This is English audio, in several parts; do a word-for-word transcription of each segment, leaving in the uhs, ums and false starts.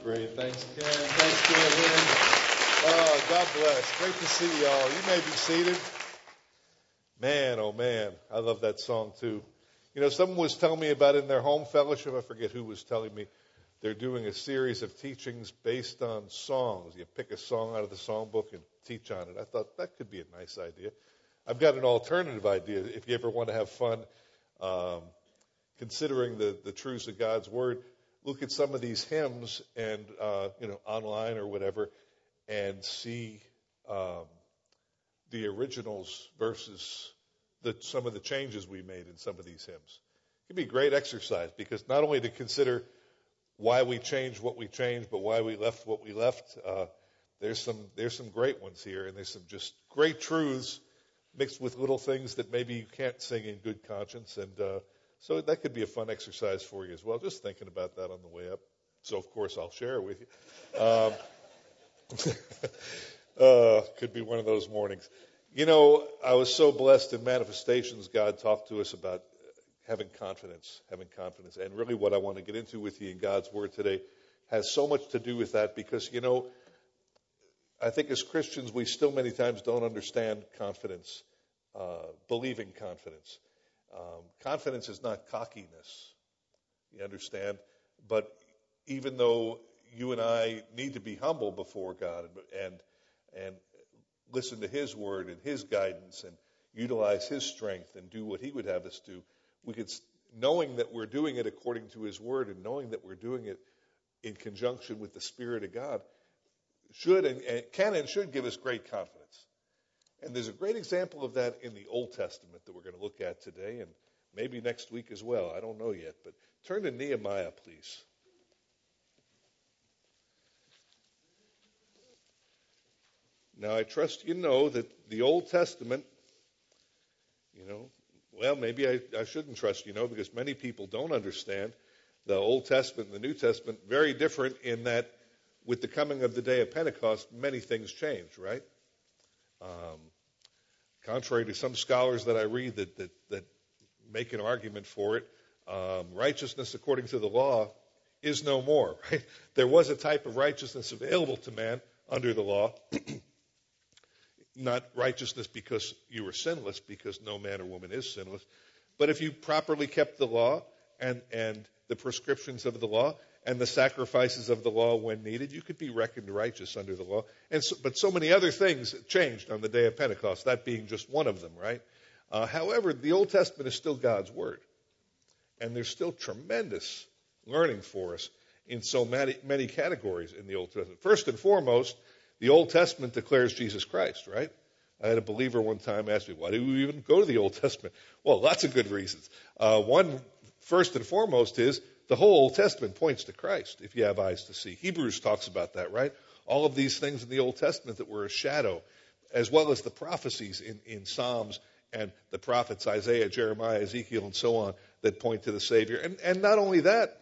Great. Thanks, Ken. Thanks, Ken. Oh, God bless. Great to see y'all. You may be seated. Man, oh man, I love that song too. You know, someone was telling me about in their home fellowship, I forget who was telling me, they're doing a series of teachings based on songs. You pick a song out of the songbook and teach on it. I thought that could be a nice idea. I've got an alternative idea. If you ever want to have fun um, considering the, the truths of God's Word, look at some of these hymns and, uh, you know, online or whatever, and see um, the originals versus the, some of the changes we made in some of these hymns. It could be a great exercise because not only to consider why we changed what we changed, but why we left what we left. Uh, there's some there's some great ones here, and there's some just great truths mixed with little things that maybe you can't sing in good conscience, and uh, so that could be a fun exercise for you as well. Just thinking about that on the way up. So of course I'll share it with you. Um, uh, could be one of those mornings. You know, I was so blessed in Manifestations. God talked to us about having confidence, having confidence. And really what I want to get into with you in God's Word today has so much to do with that because, you know, I think as Christians we still many times don't understand confidence, uh, believing confidence. Um, confidence is not cockiness, you understand? But even though you and I need to be humble before God and, and, and listen to His Word and His guidance and utilize His strength and do what He would have us do, we could, knowing that we're doing it according to His Word and knowing that we're doing it in conjunction with the Spirit of God, should and, and can and should give us great confidence. And there's a great example of that in the Old Testament that we're going to look at today and maybe next week as well. I don't know yet, but turn to Nehemiah, please. Now, I trust you know that the Old Testament, you know, well, maybe I, I shouldn't trust you know because many people don't understand the Old Testament and the New Testament, very different in that with the coming of the day of Pentecost, many things changed, right? Um, contrary to some scholars that I read that, that, that make an argument for it, um, righteousness according to the law is no more, right? There was a type of righteousness available to man under the law. Not righteousness because you were sinless, because no man or woman is sinless. But if you properly kept the law and, and the prescriptions of the law and the sacrifices of the law when needed, you could be reckoned righteous under the law. And so, but so many other things changed on the day of Pentecost, that being just one of them, right? Uh, however, the Old Testament is still God's Word. And there's still tremendous learning for us in so many, many categories in the Old Testament. First and foremost, the Old Testament declares Jesus Christ, right? I had a believer one time ask me, why do we even go to the Old Testament? Well, lots of good reasons. Uh, one, first and foremost, is the whole Old Testament points to Christ, if you have eyes to see. Hebrews talks about that, right? All of these things in the Old Testament that were a shadow, as well as the prophecies in, in Psalms and the prophets, Isaiah, Jeremiah, Ezekiel, and so on, that point to the Savior. And, and not only that,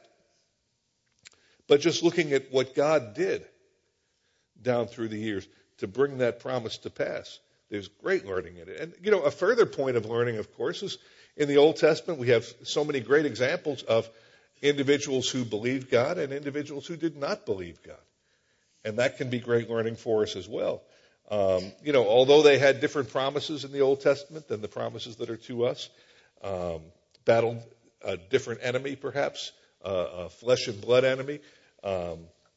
but just looking at what God did down through the years to bring that promise to pass. There's great learning in it. And, you know, a further point of learning, of course, is in the Old Testament we have so many great examples of individuals who believed God and individuals who did not believe God. And that can be great learning for us as well. Um, you know, although they had different promises in the Old Testament than the promises that are to us, um, battled a different enemy perhaps, uh, a flesh and blood enemy, um,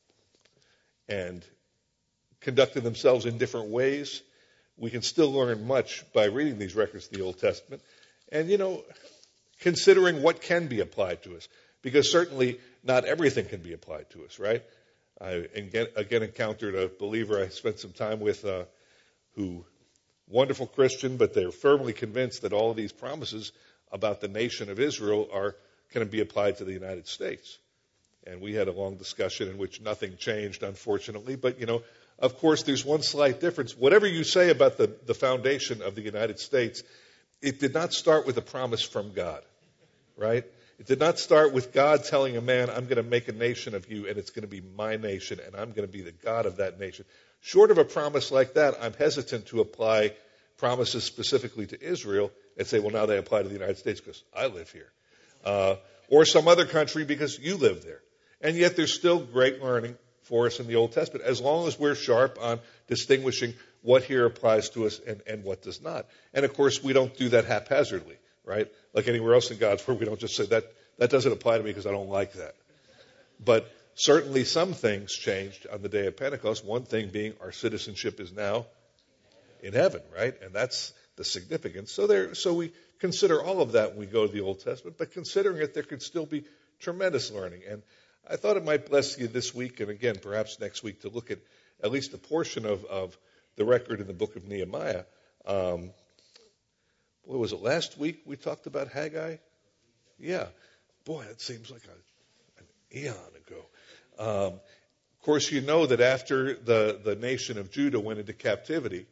and conducted themselves in different ways, we can still learn much by reading these records of the Old Testament. And, you know, considering what can be applied to us. Because certainly not everything can be applied to us, right? I again, again encountered a believer I spent some time with uh, who, wonderful Christian, but they're firmly convinced that all of these promises about the nation of Israel are can be applied to the United States. And we had a long discussion in which nothing changed, unfortunately. But, you know, of course, there's one slight difference. Whatever you say about the, the foundation of the United States, it did not start with a promise from God, right? It did not start with God telling a man, I'm going to make a nation of you, and it's going to be my nation, and I'm going to be the God of that nation. Short of a promise like that, I'm hesitant to apply promises specifically to Israel and say, well, now they apply to the United States because I live here. Uh, or some other country because you live there. And yet there's still great learning for us in the Old Testament, as long as we're sharp on distinguishing what here applies to us and, and what does not. And, of course, we don't do that haphazardly, right? Like anywhere else in God's Word, we don't just say, that, that doesn't apply to me because I don't like that. But certainly some things changed on the day of Pentecost, one thing being our citizenship is now in heaven, right? And that's the significance. So there, so we consider all of that when we go to the Old Testament, but considering it, there could still be tremendous learning. And I thought it might bless you this week, and again, perhaps next week, to look at at least a portion of, of the record in the book of Nehemiah. Um, what was it, last week we talked about Haggai? Yeah. Boy, that seems like a, an eon ago. Um, of course, you know that after the, the nation of Judah went into captivity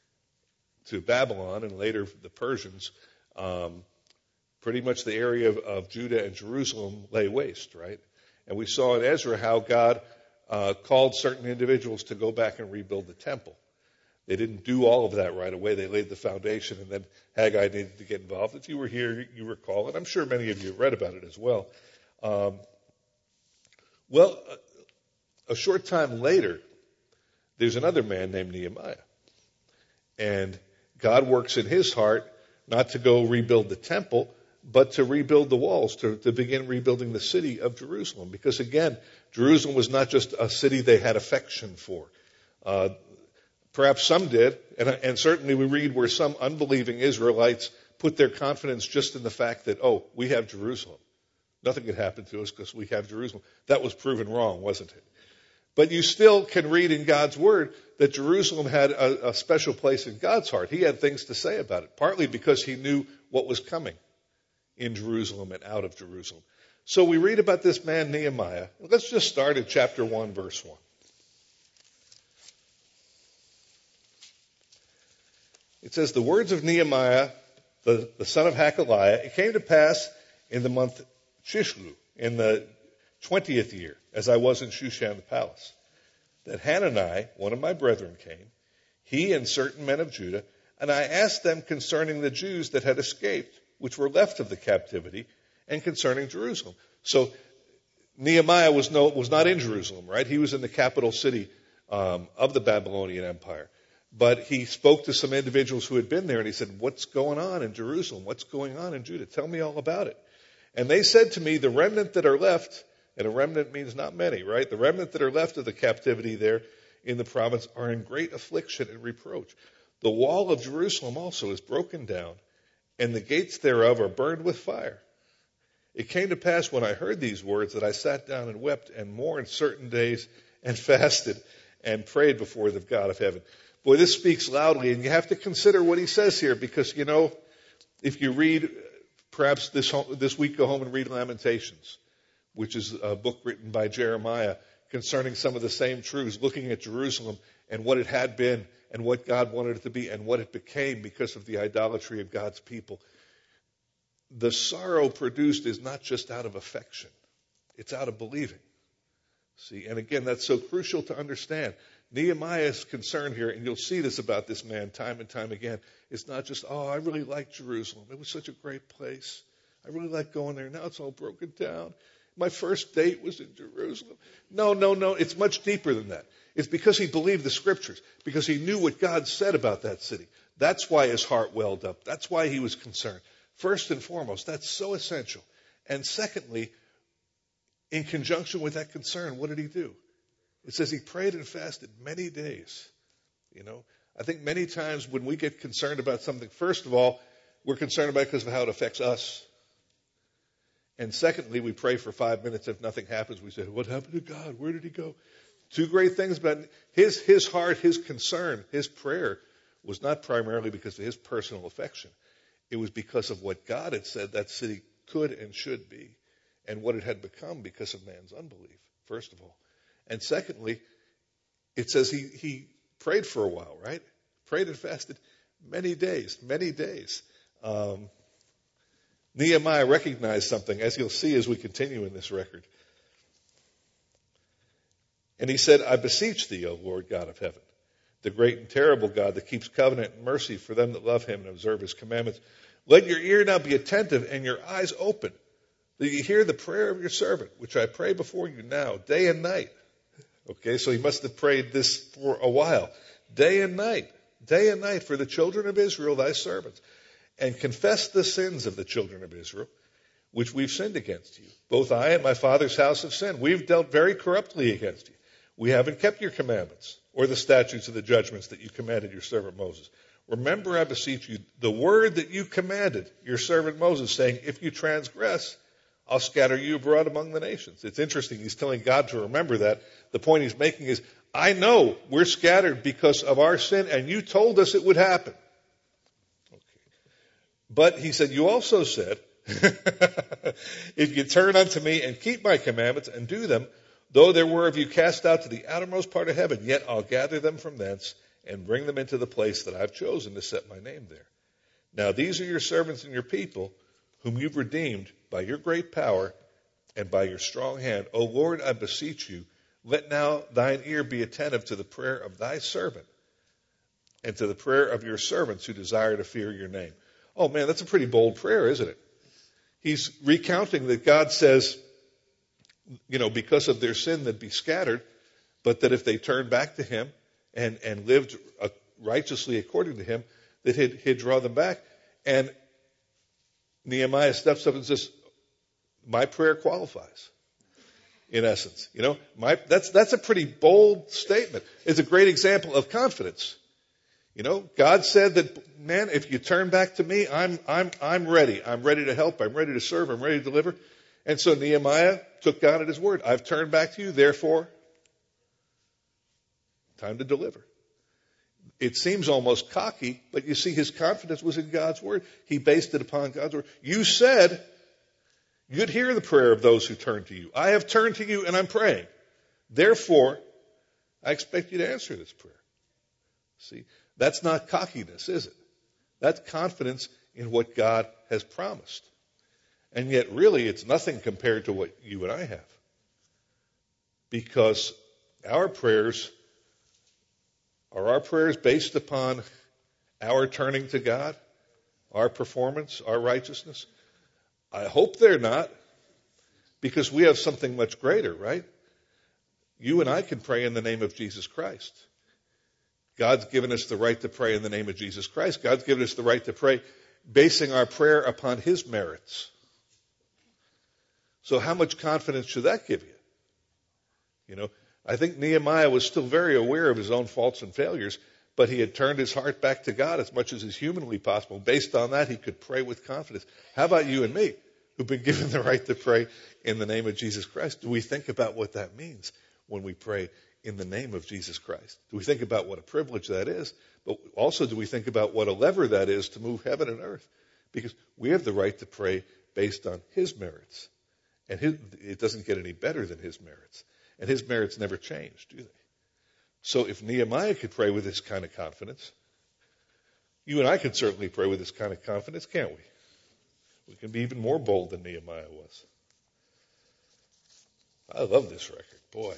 to Babylon and later the Persians, um, pretty much the area of, of Judah and Jerusalem lay waste, right? And we saw in Ezra how God uh, called certain individuals to go back and rebuild the temple. They didn't do all of that right away. They laid the foundation, and then Haggai needed to get involved. If you were here, you recall, and I'm sure many of you have read about it as well. Um, well, a, a short time later, there's another man named Nehemiah. And God works in his heart not to go rebuild the temple, but to rebuild the walls, to, to begin rebuilding the city of Jerusalem. Because again, Jerusalem was not just a city they had affection for. Uh, perhaps some did, and, and certainly we read where some unbelieving Israelites put their confidence just in the fact that, oh, we have Jerusalem. Nothing could happen to us because we have Jerusalem. That was proven wrong, wasn't it? But you still can read in God's Word that Jerusalem had a, a special place in God's heart. He had things to say about it, partly because he knew what was coming in Jerusalem and out of Jerusalem. So we read about this man Nehemiah. Let's just start at chapter one, verse one. It says, the words of Nehemiah, the, the son of Hakaliah, it came to pass in the month Chislu, in the twentieth year, as I was in Shushan the palace, that Hanani, one of my brethren, came, he and certain men of Judah, and I asked them concerning the Jews that had escaped, which were left of the captivity, and concerning Jerusalem. So Nehemiah was no was not in Jerusalem, right? He was in the capital city um, of the Babylonian Empire. But he spoke to some individuals who had been there, and he said, what's going on in Jerusalem? What's going on in Judah? Tell me all about it. And they said to me, the remnant that are left, and a remnant means not many, right? The remnant that are left of the captivity there in the province are in great affliction and reproach. The wall of Jerusalem also is broken down, and the gates thereof are burned with fire. It came to pass when I heard these words that I sat down and wept and mourned certain days and fasted and prayed before the God of heaven. Boy, this speaks loudly, and you have to consider what he says here, because, you know, if you read, perhaps this this week go home and read Lamentations, which is a book written by Jeremiah concerning some of the same truths, looking at Jerusalem and what it had been and what God wanted it to be and what it became because of the idolatry of God's people. The sorrow produced is not just out of affection. It's out of believing. See, and again, that's so crucial to understand. Nehemiah's concern here, and you'll see this about this man time and time again, is not just, oh, I really like Jerusalem. It was such a great place. I really like going there. Now it's all broken down. My first date was in Jerusalem. No, no, no. It's much deeper than that. It's because he believed the scriptures, because he knew what God said about that city. That's why his heart welled up. That's why he was concerned. First and foremost, that's so essential. And secondly, in conjunction with that concern, what did he do? It says he prayed and fasted many days. You know, I think many times when we get concerned about something, first of all, we're concerned about it because of how it affects us. And secondly, we pray for five minutes. If nothing happens, we say, what happened to God? Where did he go? Two great things, but his, his heart, his concern, his prayer was not primarily because of his personal affection. It was because of what God had said that city could and should be, and what it had become because of man's unbelief, first of all. And secondly, it says he, he prayed for a while, right? Prayed and fasted many days, many days. Um, Nehemiah recognized something, as you'll see as we continue in this record. And he said, I beseech thee, O Lord God of heaven, the great and terrible God that keeps covenant and mercy for them that love him and observe his commandments. Let your ear now be attentive and your eyes open, that you hear the prayer of your servant, which I pray before you now, day and night. Okay, so he must have prayed this for a while. Day and night, day and night for the children of Israel, thy servants. And confess the sins of the children of Israel, which we've sinned against you. Both I and my father's house have sinned. We've dealt very corruptly against you. We haven't kept your commandments or the statutes or the judgments that you commanded your servant Moses. Remember, I beseech you, the word that you commanded your servant Moses, saying, if you transgress, I'll scatter you abroad among the nations. It's interesting. He's telling God to remember that. The point he's making is, I know we're scattered because of our sin, and you told us it would happen. Okay. But he said, you also said, if you turn unto me and keep my commandments and do them, though there were of you cast out to the outermost part of heaven, yet I'll gather them from thence and bring them into the place that I've chosen to set my name there. Now these are your servants and your people, whom you've redeemed by your great power and by your strong hand. O Lord, I beseech you, let now thine ear be attentive to the prayer of thy servant and to the prayer of your servants who desire to fear your name. Oh man, that's a pretty bold prayer, isn't it? He's recounting that God says, you know, because of their sin they'd be scattered, but that if they turned back to him and, and lived righteously according to him, that he'd, he'd draw them back. And Nehemiah steps up and says, my prayer qualifies, in essence. You know, my, that's, that's a pretty bold statement. It's a great example of confidence. You know, God said that, man, if you turn back to me, I'm, I'm, I'm ready. I'm ready to help. I'm ready to serve. I'm ready to deliver. And so Nehemiah took God at his word. I've turned back to you, therefore, time to deliver. It seems almost cocky, but you see his confidence was in God's word. He based it upon God's word. You said you'd hear the prayer of those who turn to you. I have turned to you and I'm praying. Therefore, I expect you to answer this prayer. See, that's not cockiness, is it? That's confidence in what God has promised. And yet, really, it's nothing compared to what you and I have. Because our prayers, are our prayers based upon our turning to God, our performance, our righteousness? I hope they're not, because we have something much greater, right? You and I can pray in the name of Jesus Christ. God's given us the right to pray in the name of Jesus Christ. God's given us the right to pray basing our prayer upon his merits. So how much confidence should that give you? You know, I think Nehemiah was still very aware of his own faults and failures, but he had turned his heart back to God as much as is humanly possible. Based on that, he could pray with confidence. How about you and me, who've been given the right to pray in the name of Jesus Christ? Do we think about what that means when we pray in the name of Jesus Christ? Do we think about what a privilege that is? But also, do we think about what a lever that is to move heaven and earth? Because we have the right to pray based on his merits. And his, it doesn't get any better than his merits. And his merits never change, do they? So if Nehemiah could pray with this kind of confidence, you and I can certainly pray with this kind of confidence, can't we? We can be even more bold than Nehemiah was. I love this record, boy.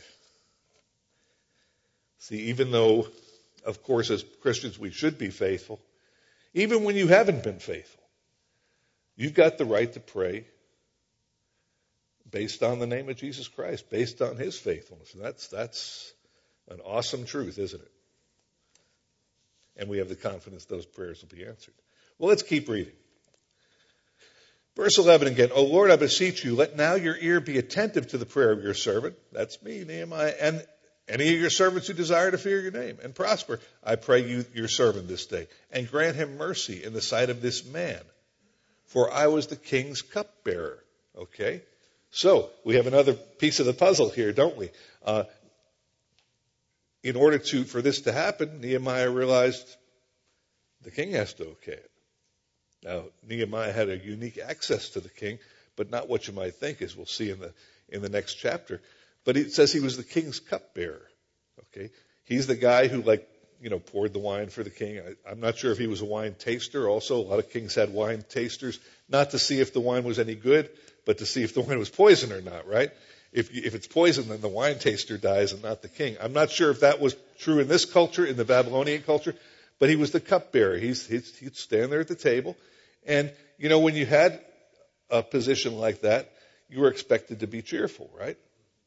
See, even though, of course, as Christians we should be faithful, even when you haven't been faithful, you've got the right to pray based on the name of Jesus Christ, based on his faithfulness. And that's, that's an awesome truth, isn't it? And we have the confidence those prayers will be answered. Well, let's keep reading. Verse eleven again. O Lord, I beseech you, let now your ear be attentive to the prayer of your servant. That's me, Nehemiah, and any of your servants who desire to fear your name and prosper. I pray you, your servant this day, and grant him mercy in the sight of this man. For I was the king's cupbearer. Okay? So, we have another piece of the puzzle here, don't we? Uh, in order to, for this to happen, Nehemiah realized the king has to okay it. Now, Nehemiah had a unique access to the king, but not what you might think, as we'll see in the, in the next chapter. But it says he was the king's cupbearer. Okay? He's the guy who, like, you know, poured the wine for the king. I, I'm not sure if he was a wine taster also. A lot of kings had wine tasters, not to see if the wine was any good, but to see if the wine was poison or not, right? If, if it's poison, then the wine taster dies and not the king. I'm not sure if that was true in this culture, in the Babylonian culture, but he was the cupbearer. He's, he's, he'd stand there at the table. And, you know, when you had a position like that, you were expected to be cheerful, right?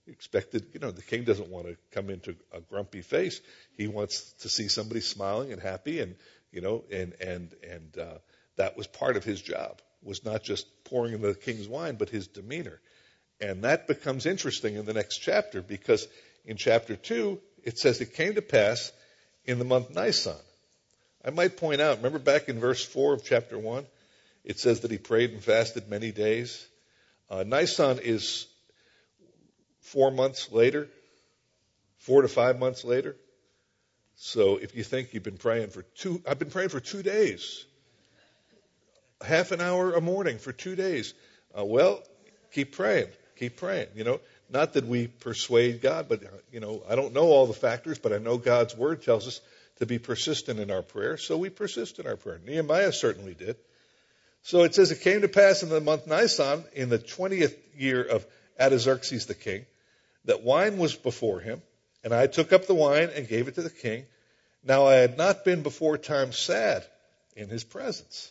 Expected, you know, the king doesn't want to come into a grumpy face. He wants to see somebody smiling and happy, and you know, and and and uh, that was part of his job. Was not just pouring in the king's wine, but his demeanor. And that becomes interesting in the next chapter, because in chapter two it says it came to pass in the month Nisan. I might point out, remember back in verse four of chapter one, it says that he prayed and fasted many days. Uh, Nisan is four months later, four to five months later. So if you think you've been praying for two, I've been praying for two days, half an hour a morning for two days. Uh, well, keep praying, keep praying. You know, not that we persuade God, but you know, I don't know all the factors, but I know God's word tells us to be persistent in our prayer, so we persist in our prayer. Nehemiah certainly did. So it says it came to pass in the month Nisan, in the twentieth year of Artaxerxes the king, that wine was before him, and I took up the wine and gave it to the king. Now I had not been before time sad in his presence.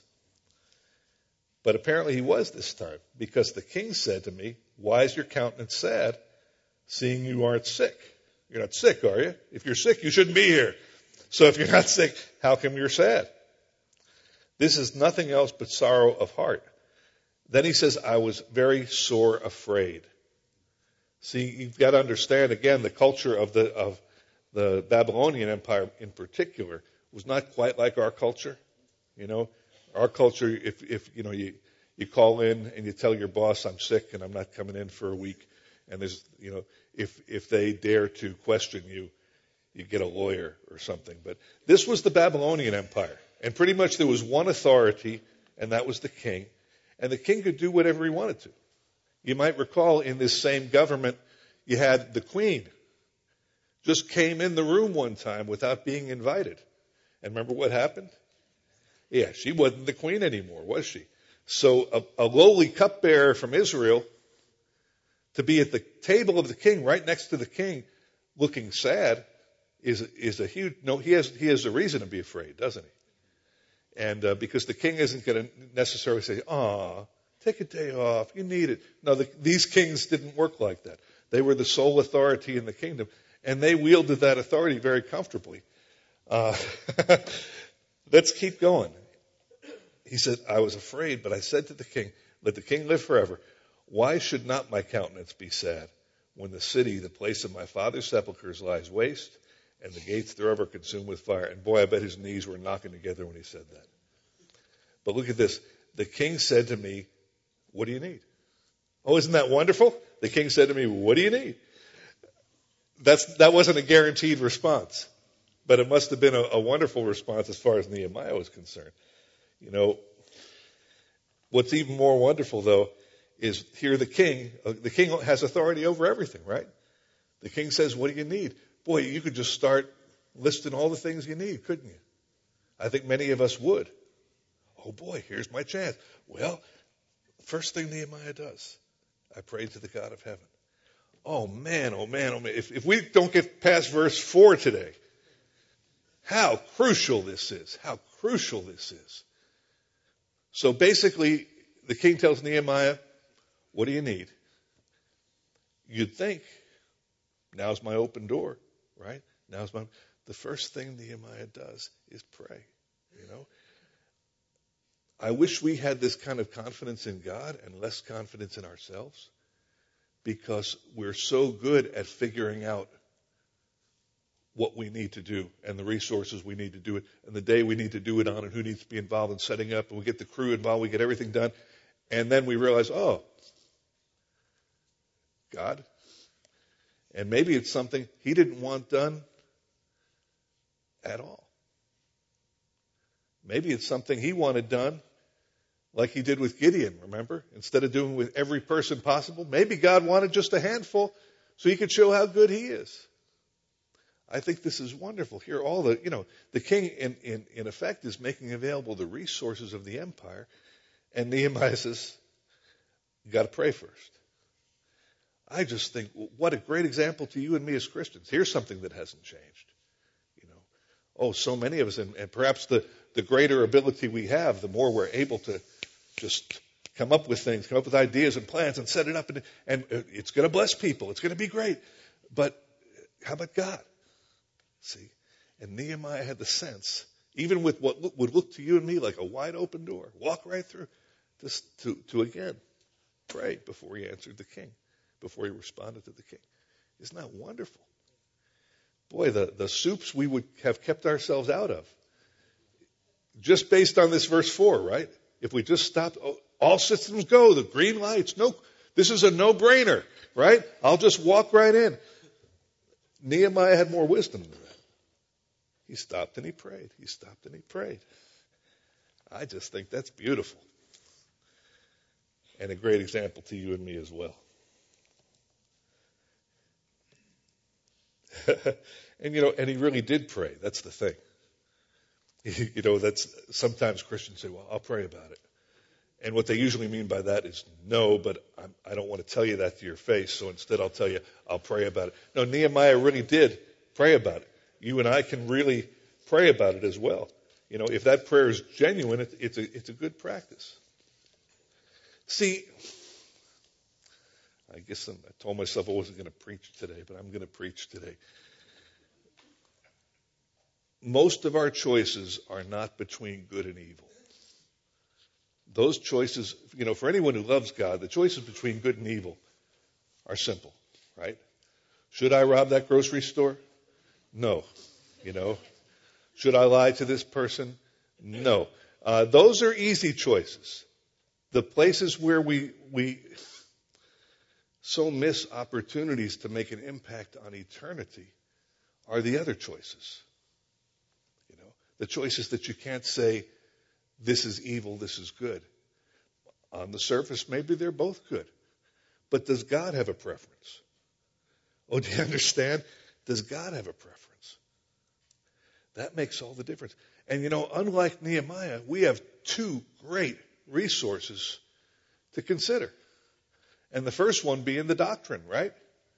But apparently he was this time, because the king said to me, why is your countenance sad, seeing you aren't sick? You're not sick, are you? If you're sick, you shouldn't be here. So if you're not sick, how come you're sad? This is nothing else but sorrow of heart. Then he says, I was very sore afraid. See, you've got to understand, again, the culture of the of the Babylonian Empire in particular was not quite like our culture. You know, our culture, if, if you know, you, you call in and you tell your boss, I'm sick and I'm not coming in for a week, and there's, you know, if if they dare to question you, you get a lawyer or something. But this was the Babylonian Empire, and pretty much there was one authority, and that was the king, and the king could do whatever he wanted to. You might recall in this same government, you had the queen just came in the room one time without being invited. And remember what happened? Yeah, she wasn't the queen anymore, was she? So a, a lowly cupbearer from Israel to be at the table of the king, right next to the king, looking sad, is is a huge, no, he has he has a reason to be afraid, doesn't he? And uh, because the king isn't going to necessarily say, ah, take a day off. You need it. No, the, these kings didn't work like that. They were the sole authority in the kingdom, and they wielded that authority very comfortably. Uh, let's keep going. He said, I was afraid, but I said to the king, let the king live forever. Why should not my countenance be sad when the city, the place of my father's sepulchres, lies waste, and the gates thereof are consumed with fire? And boy, I bet his knees were knocking together when he said that. But look at this. The king said to me, what do you need? Oh, isn't that wonderful? The king said to me, what do you need? That's, that wasn't a guaranteed response, but it must have been a, a wonderful response as far as Nehemiah was concerned. You know, what's even more wonderful, though, is here the king, uh, the king has authority over everything, right? The king says, what do you need? Boy, you could just start listing all the things you need, couldn't you? I think many of us would. Oh boy, here's my chance. Well, first thing Nehemiah does, I prayed to the God of heaven. Oh man, oh man, oh man. If, if we don't get past verse four today, how crucial this is, how crucial this is. So basically, the king tells Nehemiah, what do you need? You'd think, now's my open door, right? Now's my, the first thing Nehemiah does is pray, you know. I wish we had this kind of confidence in God and less confidence in ourselves, because we're so good at figuring out what we need to do and the resources we need to do it and the day we need to do it on and who needs to be involved in setting up, and we get the crew involved, we get everything done, and then we realize, oh, God. And maybe it's something he didn't want done at all. Maybe it's something he wanted done like he did with Gideon, remember? Instead of doing with every person possible, maybe God wanted just a handful so he could show how good he is. I think this is wonderful. Here, all the, you know, the king in, in, in effect is making available the resources of the empire, and Nehemiah says, you got to pray first. I just think, what a great example to you and me as Christians. Here's something that hasn't changed. You know, oh, so many of us, and, and perhaps the, the greater ability we have, the more we're able to just come up with things, come up with ideas and plans and set it up. And, and it's going to bless people. It's going to be great. But how about God? See? And Nehemiah had the sense, even with what look, would look to you and me like a wide open door, walk right through, just to, to again, pray before he answered the king, before he responded to the king. Isn't that wonderful? Boy, the, the soups we would have kept ourselves out of. Just based on this verse four, right? If we just stopped, oh, all systems go, the green lights, no, this is a no-brainer, right? I'll just walk right in. Nehemiah had more wisdom than that. He stopped and he prayed. He stopped and he prayed. I just think that's beautiful. And a great example to you and me as well. And, you know, and he really did pray. That's the thing. You know, that's sometimes Christians say, well, I'll pray about it. And what they usually mean by that is no, but I'm, I don't want to tell you that to your face. So instead I'll tell you, I'll pray about it. No, Nehemiah really did pray about it. You and I can really pray about it as well. You know, if that prayer is genuine, it, it's a, it's a good practice. See, I guess I'm, I told myself I wasn't going to preach today, but I'm going to preach today. Most of our choices are not between good and evil. Those choices, you know, for anyone who loves God, the choices between good and evil are simple, right? Should I rob that grocery store? No. You know, should I lie to this person? No. Uh, those are easy choices. The places where we, we so miss opportunities to make an impact on eternity are the other choices. You know, the choices that you can't say, this is evil, this is good. On the surface, maybe they're both good. But does God have a preference? Oh, do you understand? Does God have a preference? That makes all the difference. And you know, unlike Nehemiah, we have two great resources to consider. And the first one being the doctrine, right?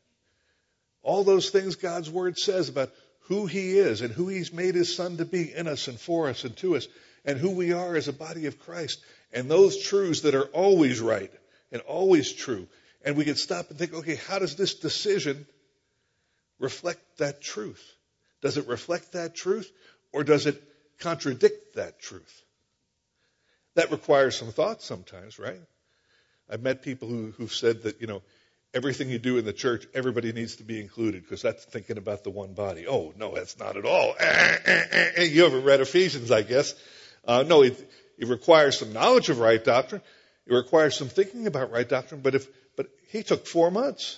All those things God's word says about who he is and who he's made his son to be in us and for us and to us, and who we are as a body of Christ, and those truths that are always right and always true. And we can stop and think, okay, how does this decision reflect that truth? Does it reflect that truth, or does it contradict that truth? That requires some thought sometimes, right? I've met people who, who've said that, you know, everything you do in the church, everybody needs to be included because that's thinking about the one body. Oh, no, that's not at all. You haven't read Ephesians, I guess. Uh, no, it, it requires some knowledge of right doctrine. It requires some thinking about right doctrine. But if, but he took four months.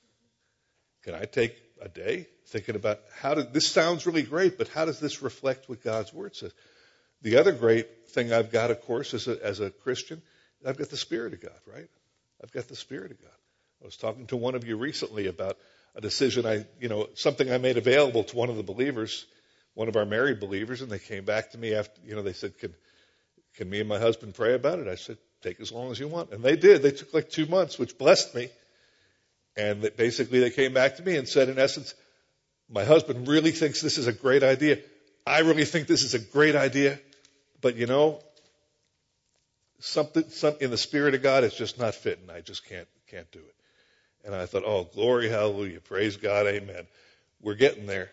Can I take a day thinking about how did this sounds really great, but how does this reflect what God's word says? The other great thing I've got, of course, as a, as a Christian, I've got the Spirit of God, right? I've got the Spirit of God. I was talking to one of you recently about a decision I, you know, something I made available to one of the believers, one of our married believers, and they came back to me after, you know, they said, can, can me and my husband pray about it? I said, take as long as you want. And they did. They took like two months, which blessed me. And that basically they came back to me and said, in essence, my husband really thinks this is a great idea. I really think this is a great idea. But, you know, something, some, in the Spirit of God, it's just not fitting. I just can't, can't do it. And I thought, oh, glory, hallelujah, praise God, amen. We're getting there.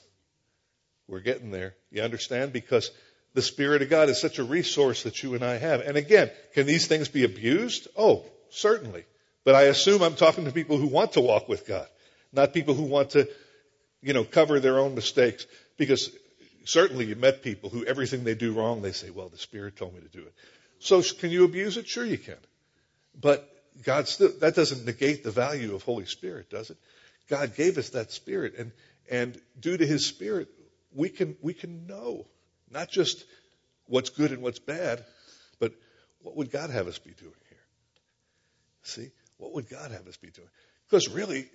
We're getting there. You understand? Because the Spirit of God is such a resource that you and I have. And again, can these things be abused? Oh, certainly. But I assume I'm talking to people who want to walk with God, not people who want to, you know, cover their own mistakes. Because certainly you met people who everything they do wrong, they say, well, the Spirit told me to do it. So can you abuse it? Sure you can. But God still, that doesn't negate the value of Holy Spirit, does it? God gave us that Spirit. And, and due to His Spirit, we can, we can know not just what's good and what's bad, but what would God have us be doing here? See? What would God have us be doing? Because really,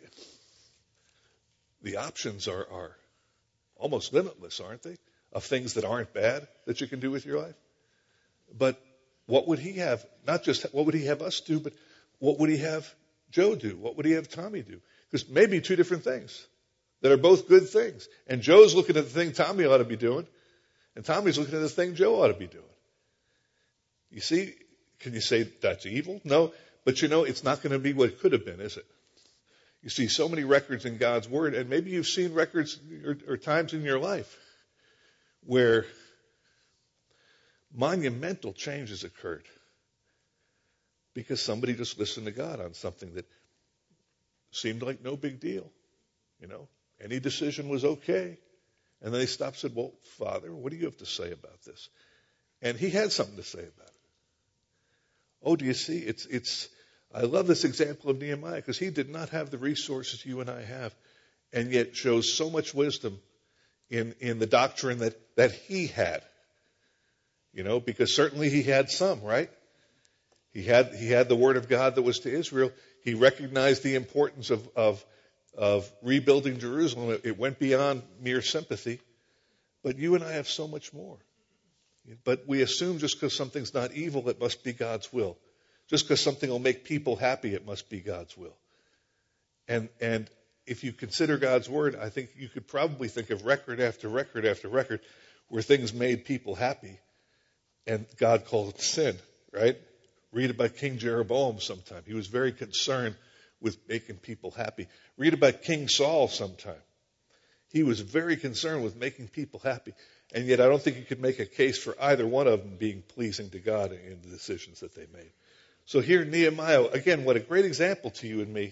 the options are, are almost limitless, aren't they? Of things that aren't bad that you can do with your life. But what would He have? Not just what would He have us do, but what would He have Joe do? What would He have Tommy do? Because maybe two different things that are both good things. And Joe's looking at the thing Tommy ought to be doing, and Tommy's looking at the thing Joe ought to be doing. You see, Can you say that's evil? No. But you know, it's not going to be what it could have been, is it? You see so many records in God's Word, and maybe you've seen records or, or times in your life where monumental changes occurred because somebody just listened to God on something that seemed like no big deal. You know, any decision was okay. And then they stopped and said, well, Father, what do you have to say about this? And he had something to say about it. Oh, do you see? It's, it's, I love this example of Nehemiah because he did not have the resources you and I have, and yet shows so much wisdom in, in the doctrine that, that he had. You know, because certainly he had some, right? He had, he had the word of God that was to Israel. He recognized the importance of, of, of rebuilding Jerusalem. It went beyond mere sympathy. But you and I have so much more. But we assume just because something's not evil, it must be God's will. Just because something will make people happy, it must be God's will. And, and if you consider God's word, I think you could probably think of record after record after record where things made people happy and God called it sin, right? Read about King Jeroboam sometime. He was very concerned with making people happy. Read about King Saul sometime. He was very concerned with making people happy. And yet I don't think you could make a case for either one of them being pleasing to God in the decisions that they made. So here Nehemiah, again, what a great example to you and me.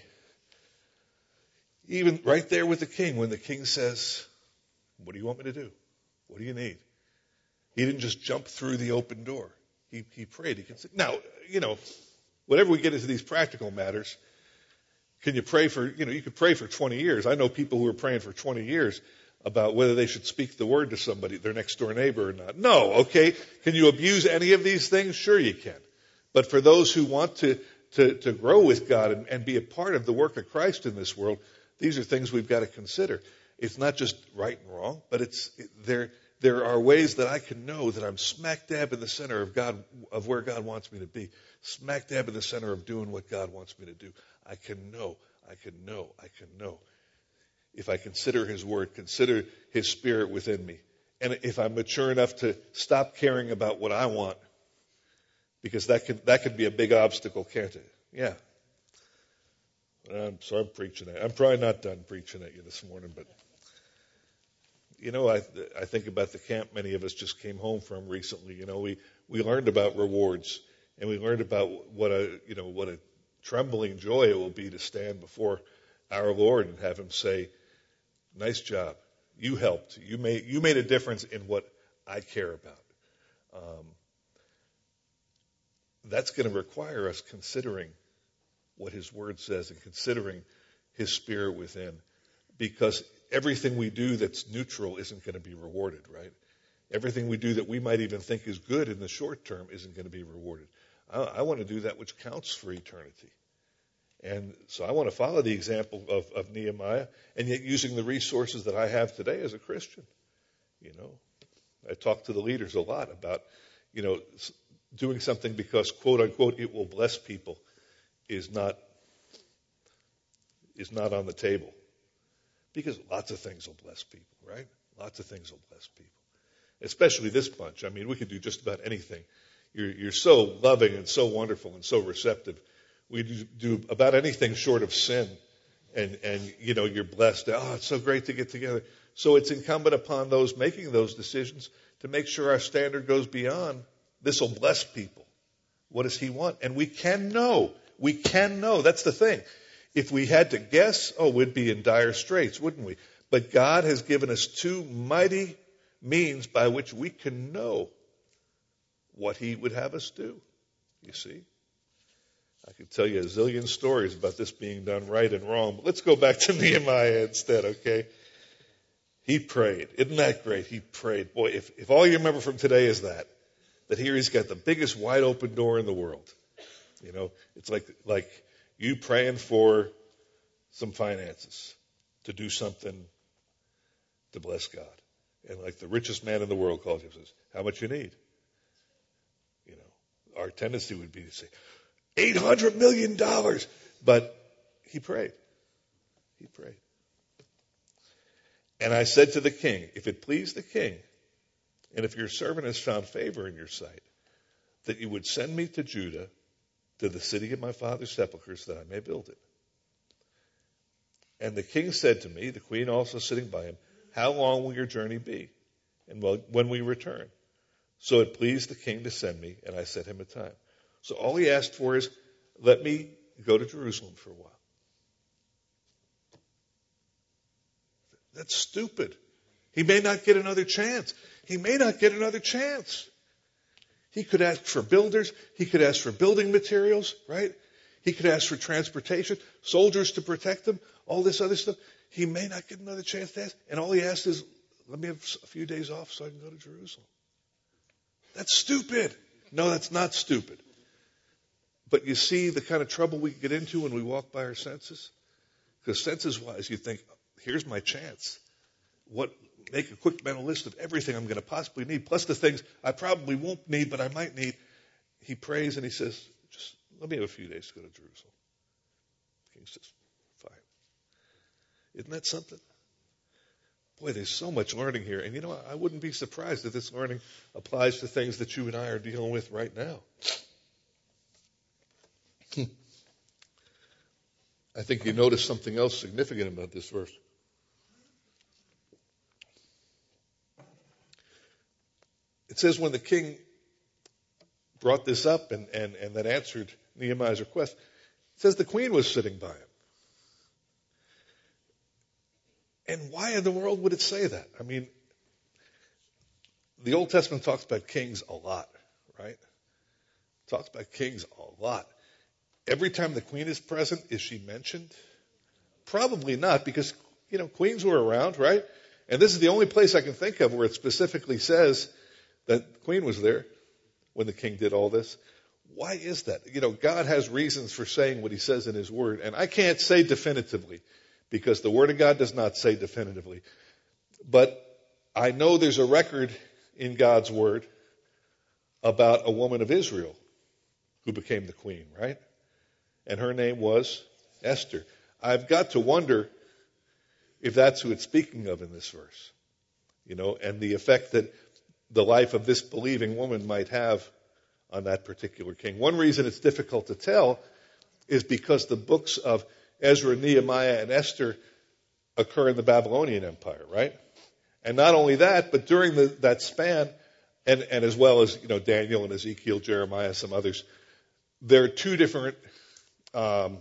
Even right there with the king, when the king says, what do you want me to do? What do you need? He didn't just jump through the open door. He, he prayed. He considered. Now, you know, whenever we get into these practical matters, can you pray for, you know, you could pray for twenty years. I know people who are praying for twenty years about whether they should speak the word to somebody, their next door neighbor or not. No, okay. Can you abuse any of these things? Sure you can. But for those who want to, to, to grow with God and, and be a part of the work of Christ in this world, these are things we've got to consider. It's not just right and wrong, but it's there. There are ways that I can know that I'm smack dab in the center of God, of where God wants me to be. Smack dab in the center of doing what God wants me to do. I can know, I can know, I can know. If I consider His Word, consider His Spirit within me. And if I'm mature enough to stop caring about what I want, because that could, that could be a big obstacle, can't it? Yeah. I'm sorry I'm preaching it. I'm probably not done preaching at you this morning, but you know, I I think about the camp many of us just came home from recently. You know, we, we learned about rewards, and we learned about what a you know what a trembling joy it will be to stand before our Lord and have Him say, "Nice job, you helped. You made you made a difference in what I care about." Um, that's going to require us considering what His Word says and considering His Spirit within, because everything we do that's neutral isn't going to be rewarded, right? Everything we do that we might even think is good in the short term isn't going to be rewarded. I, I want to do that which counts for eternity. And so I want to follow the example of, of Nehemiah, and yet using the resources that I have today as a Christian. You know, I talk to the leaders a lot about, you know, doing something because, quote unquote, it will bless people is not is not on the table. Because lots of things will bless people, right? Lots of things will bless people. Especially this bunch. I mean, we could do just about anything. You're, you're so loving and so wonderful and so receptive. We do, do about anything short of sin. And, and, you know, you're blessed. Oh, it's so great to get together. So it's incumbent upon those making those decisions to make sure our standard goes beyond this will bless people. What does He want? And we can know. We can know. That's the thing. If we had to guess, oh, we'd be in dire straits, wouldn't we? But God has given us two mighty means by which we can know what He would have us do. You see? I could tell you a zillion stories about this being done right and wrong, but let's go back to Nehemiah instead, okay? He prayed. Isn't that great? He prayed. Boy, if, if all you remember from today is that, that here he's got the biggest wide open door in the world. You know, it's like, like, you praying for some finances to do something to bless God. And like the richest man in the world calls you and says, how much you need? You know, our tendency would be to say, eight hundred million dollars. But he prayed. He prayed. And I said to the king, if it please the king, and if your servant has found favor in your sight, that you would send me to Judah, to the city of my father's sepulchres, that I may build it. And the king said to me, the queen also sitting by him, how long will your journey be? And when we return? So it pleased the king to send me, and I set him a time. So all he asked for is, let me go to Jerusalem for a while. That's stupid. He may not get another chance. He may not get another chance. He could ask for builders. He could ask for building materials, right? He could ask for transportation, soldiers to protect him, all this other stuff. He may not get another chance to ask. And all he asked is, let me have a few days off so I can go to Jerusalem. That's stupid. No, that's not stupid. But you see the kind of trouble we get into when we walk by our senses? Because senses-wise, you think, here's my chance. What? Make a quick mental list of everything I'm going to possibly need, plus the things I probably won't need, but I might need. He prays and he says, just let me have a few days to go to Jerusalem. The king says, fine. Isn't that something? Boy, there's so much learning here. And you know, I wouldn't be surprised if this learning applies to things that you and I are dealing with right now. I think you notice something else significant about this verse. It says when the king brought this up and, and, and then answered Nehemiah's request, it says the queen was sitting by him. And why in the world would it say that? I mean, the Old Testament talks about kings a lot, right? It talks about kings a lot. Every time the queen is present, is she mentioned? Probably not, because, you know, queens were around, right? And this is the only place I can think of where it specifically says that the queen was there when the king did all this. Why is that? You know, God has reasons for saying what he says in his word. And I can't say definitively because the word of God does not say definitively. But I know there's a record in God's word about a woman of Israel who became the queen, right? And her name was Esther. I've got to wonder if that's who it's speaking of in this verse. You know, and the effect that the life of this believing woman might have on that particular king. One reason it's difficult to tell is because the books of Ezra, Nehemiah, and Esther occur in the Babylonian Empire, right? And not only that, but during the, that span, and, and as well as, you know, Daniel and Ezekiel, Jeremiah, some others, there are two different, um,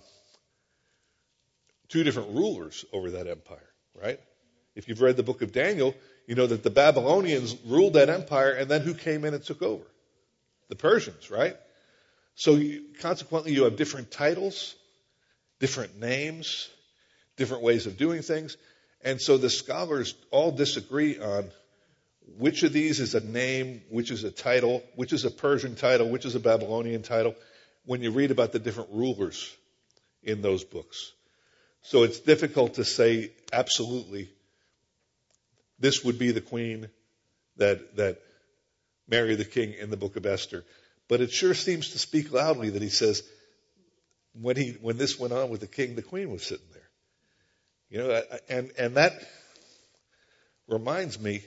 two different rulers over that empire, right? If you've read the book of Daniel, you know that the Babylonians ruled that empire, and then who came in and took over? The Persians, right? So you, consequently, you have different titles, different names, different ways of doing things. And so the scholars all disagree on which of these is a name, which is a title, which is a Persian title, which is a Babylonian title, when you read about the different rulers in those books. So it's difficult to say absolutely this would be the queen that that married the king in the book of Esther. But it sure seems to speak loudly that he says when he when this went on with the king, the queen was sitting there. You know, and and that reminds me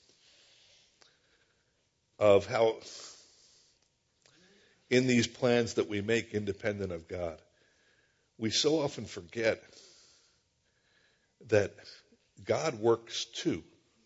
of how in these plans that we make independent of God, we so often forget that God works too.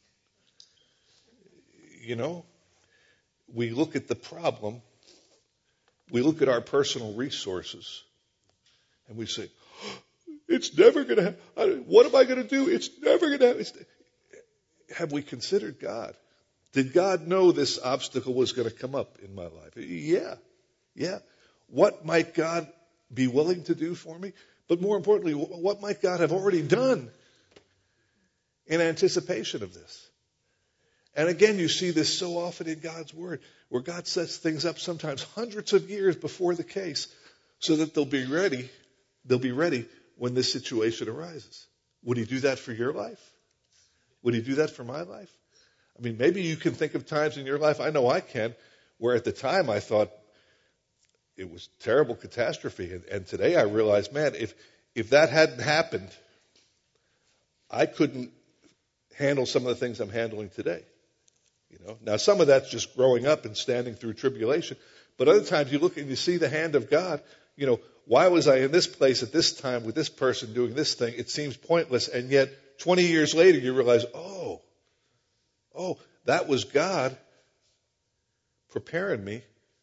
You know, we look at the problem, we look at our personal resources, and we say, oh, it's never going to happen. What am I going to do? It's never going to happen. It's... Have we considered God? Did God know this obstacle was going to come up in my life? Yeah, yeah. What might God be willing to do for me? But more importantly, what might God have already done in anticipation of this? And again, you see this so often in God's word, where God sets things up sometimes hundreds of years before the case so that they'll be ready, they'll be ready when this situation arises. Would he do that for your life? Would he do that for my life? I mean, maybe you can think of times in your life, I know I can, where at the time I thought it was a terrible catastrophe. And, and today I realize, man, if if that hadn't happened, I couldn't handle some of the things I'm handling today. You know, now some of that's just growing up and standing through tribulation, But other times you look and you see the hand of God. You know, why was I in this place at this time with this person doing this thing? It seems pointless. And yet twenty years later you realize, oh, oh, that was God preparing me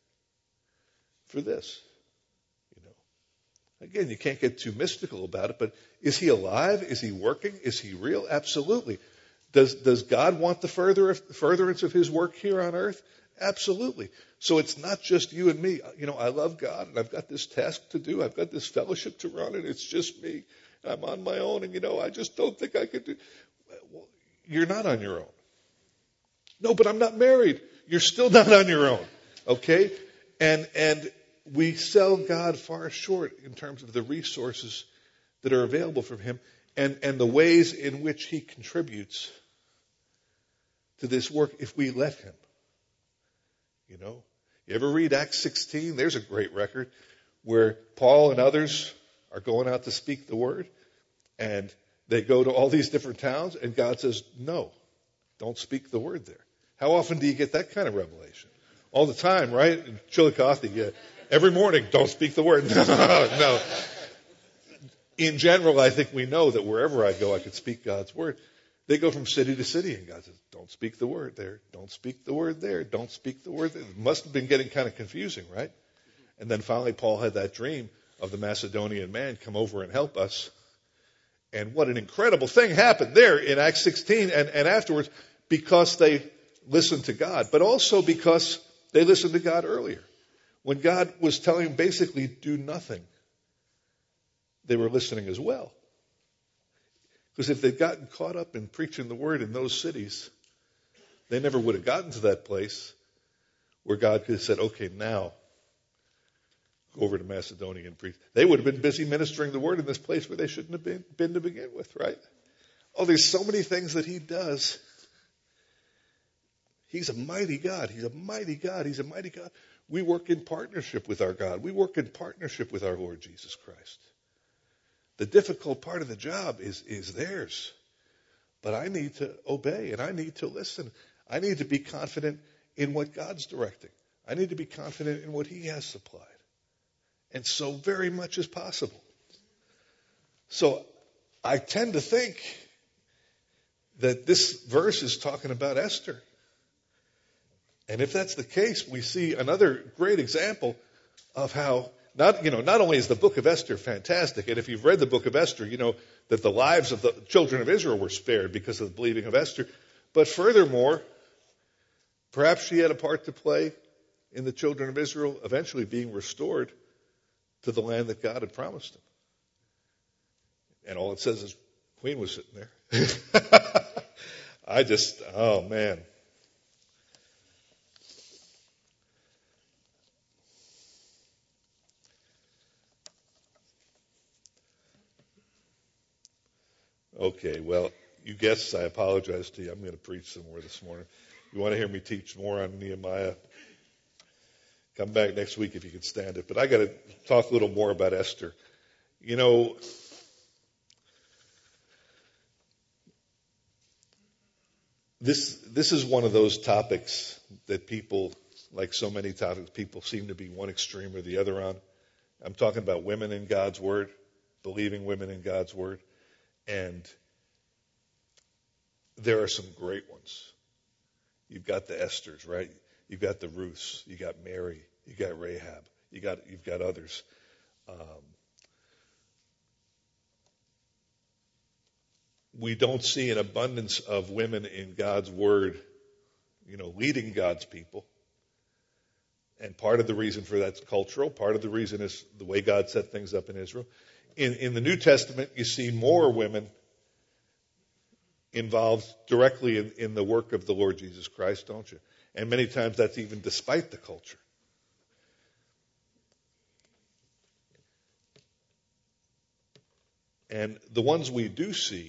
for this. You know, again, you can't get too mystical about it, but is he alive? Is he working? Is he real? Absolutely. Does, does God want the further, furtherance of his work here on earth? Absolutely. So it's not just you and me. You know, I love God and I've got this task to do. I've got this fellowship to run and it's just me. I'm on my own and, you know, I just don't think I could do. Well, you're not on your own. No, but I'm not married. You're still not on your own. Okay? And, and we sell God far short in terms of the resources that are available from him and, and the ways in which he contributes to this work if we let him. You know, you ever read Acts sixteen? There's a great record where Paul and others are going out to speak the word and they go to all these different towns and God says, no, don't speak the word there. How often do you get that kind of revelation? All the time, right? In Chillicothe, yeah. Every morning, don't speak the word. No, no. In general, I think we know that wherever I go, I could speak God's word. They go from city to city, and God says, don't speak the word there. Don't speak the word there. Don't speak the word there. It must have been getting kind of confusing, right? And then finally, Paul had that dream of the Macedonian man come over and help us. And what an incredible thing happened there in Acts sixteen and, and afterwards, because they listened to God, but also because they listened to God earlier. When God was telling them basically do nothing, they were listening as well. Because if they'd gotten caught up in preaching the word in those cities, they never would have gotten to that place where God could have said, okay, now go over to Macedonia and preach. They would have been busy ministering the word in this place where they shouldn't have been, been to begin with, right? Oh, there's so many things that he does. He's a mighty God. He's a mighty God. He's a mighty God. We work in partnership with our God. We work in partnership with our Lord Jesus Christ. The difficult part of the job is, is theirs. But I need to obey and I need to listen. I need to be confident in what God's directing. I need to be confident in what he has supplied. And so very much is possible. So I tend to think that this verse is talking about Esther. And if that's the case, we see another great example of how Not, you know, not only is the book of Esther fantastic, and if you've read the book of Esther, you know that the lives of the children of Israel were spared because of the believing of Esther. But furthermore, perhaps she had a part to play in the children of Israel eventually being restored to the land that God had promised them. And all it says is Queen was sitting there. I just, oh man. Okay, well, you guessed, I apologize to you. I'm going to preach some more this morning. You want to hear me teach more on Nehemiah? Come back next week if you can stand it. But I got to talk a little more about Esther. You know, this this is one of those topics that people, like so many topics, people seem to be one extreme or the other on. I'm talking about women in God's Word, believing women in God's Word. And there are some great ones. You've got the Esthers, right? You've got the Ruths. You got Mary. You got Rahab. You got you've got others. Um, we don't see an abundance of women in God's Word, you know, leading God's people. And part of the reason for that's cultural. Part of the reason is the way God set things up in Israel. In, in the New Testament, you see more women involved directly in, in the work of the Lord Jesus Christ, don't you? And many times that's even despite the culture. And the ones we do see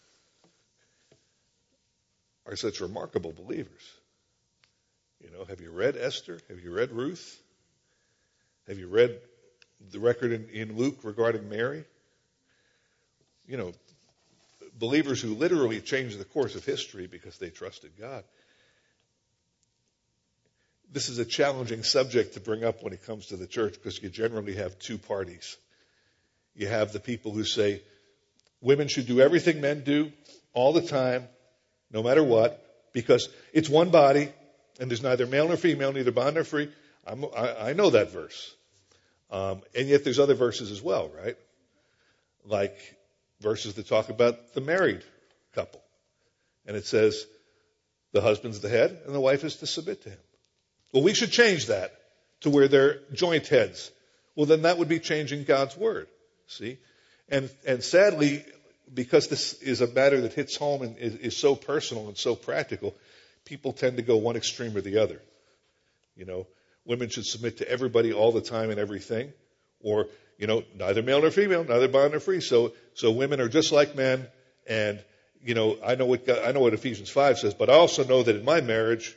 are such remarkable believers. You know, have you read Esther? Have you read Ruth? Have you read the record in, in Luke regarding Mary? You know, believers who literally changed the course of history because they trusted God. this is a challenging subject to bring up when it comes to the church because you generally have two parties. You have the people who say women should do everything men do all the time, no matter what, because it's one body and there's neither male nor female, neither bond nor free. I'm, I, I know that verse. Um, and yet there's other verses as well, right? Like verses that talk about the married couple. And it says the husband's the head and the wife is to submit to him. Well, we should change that to where they're joint heads. Well, then that would be changing God's word. See? And, and sadly, because this is a matter that hits home and is, is so personal and so practical, people tend to go one extreme or the other. You know, women should submit to everybody all the time and everything. Or, you know, neither male nor female, neither bond nor free. So, so women are just like men. And, you know, I know what, God, I know what Ephesians five says, but I also know that in my marriage,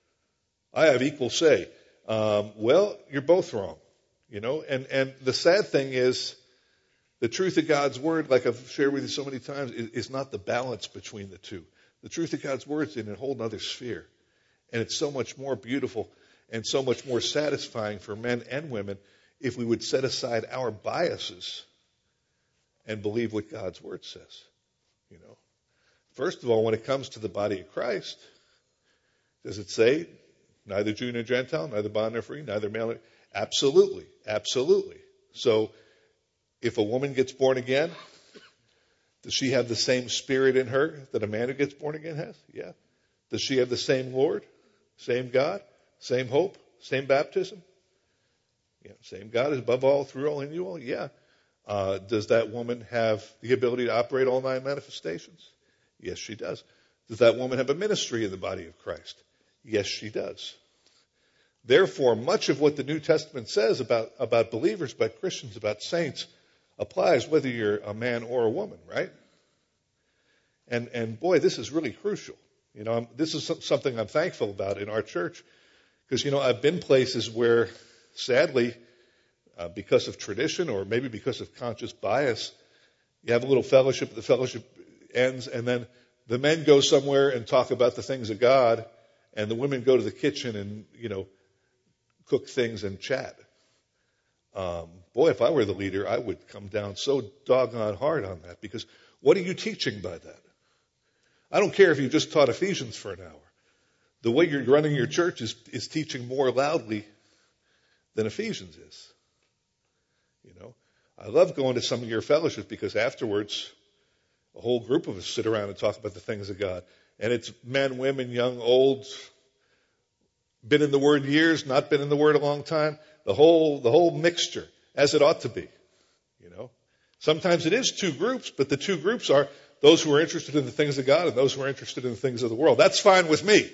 I have equal say. Um, well, you're both wrong. You know, and, and the sad thing is, the truth of God's word, like I've shared with you so many times, is, is not the balance between the two. The truth of God's word is in a whole other sphere. And it's so much more beautiful and so much more satisfying for men and women if we would set aside our biases and believe what God's word says. You know, first of all, when it comes to the body of Christ, does it say neither Jew nor Gentile, neither bond nor free, neither male nor... Absolutely, absolutely. So if a woman gets born again, does she have the same spirit in her that a man who gets born again has? Yeah. Does she have the same Lord, same God, same hope, same baptism? Yeah. Same God is above all, through all, in you all? Yeah. Uh, does that woman have the ability to operate all nine manifestations? Yes, she does. Does that woman have a ministry in the body of Christ? Yes, she does. Therefore, much of what the New Testament says about, about believers, about Christians, about saints, applies whether you're a man or a woman, right? And and boy, this is really crucial. You know, I'm, this is something I'm thankful about in our church because, you know, I've been places where, sadly, uh, because of tradition or maybe because of conscious bias, you have a little fellowship, the fellowship ends, and then the men go somewhere and talk about the things of God, and the women go to the kitchen and, you know, cook things and chat. Um, boy, if I were the leader, I would come down so doggone hard on that because what are you teaching by that? I don't care if you just taught Ephesians for an hour. The way you're running your church is, is teaching more loudly than Ephesians is. You know, I love going to some of your fellowships because afterwards, a whole group of us sit around and talk about the things of God. And it's men, women, young, old, been in the Word years, not been in the Word a long time. The whole, the whole mixture, as it ought to be. You know, sometimes it is two groups, but the two groups are those who are interested in the things of God and those who are interested in the things of the world. That's fine with me.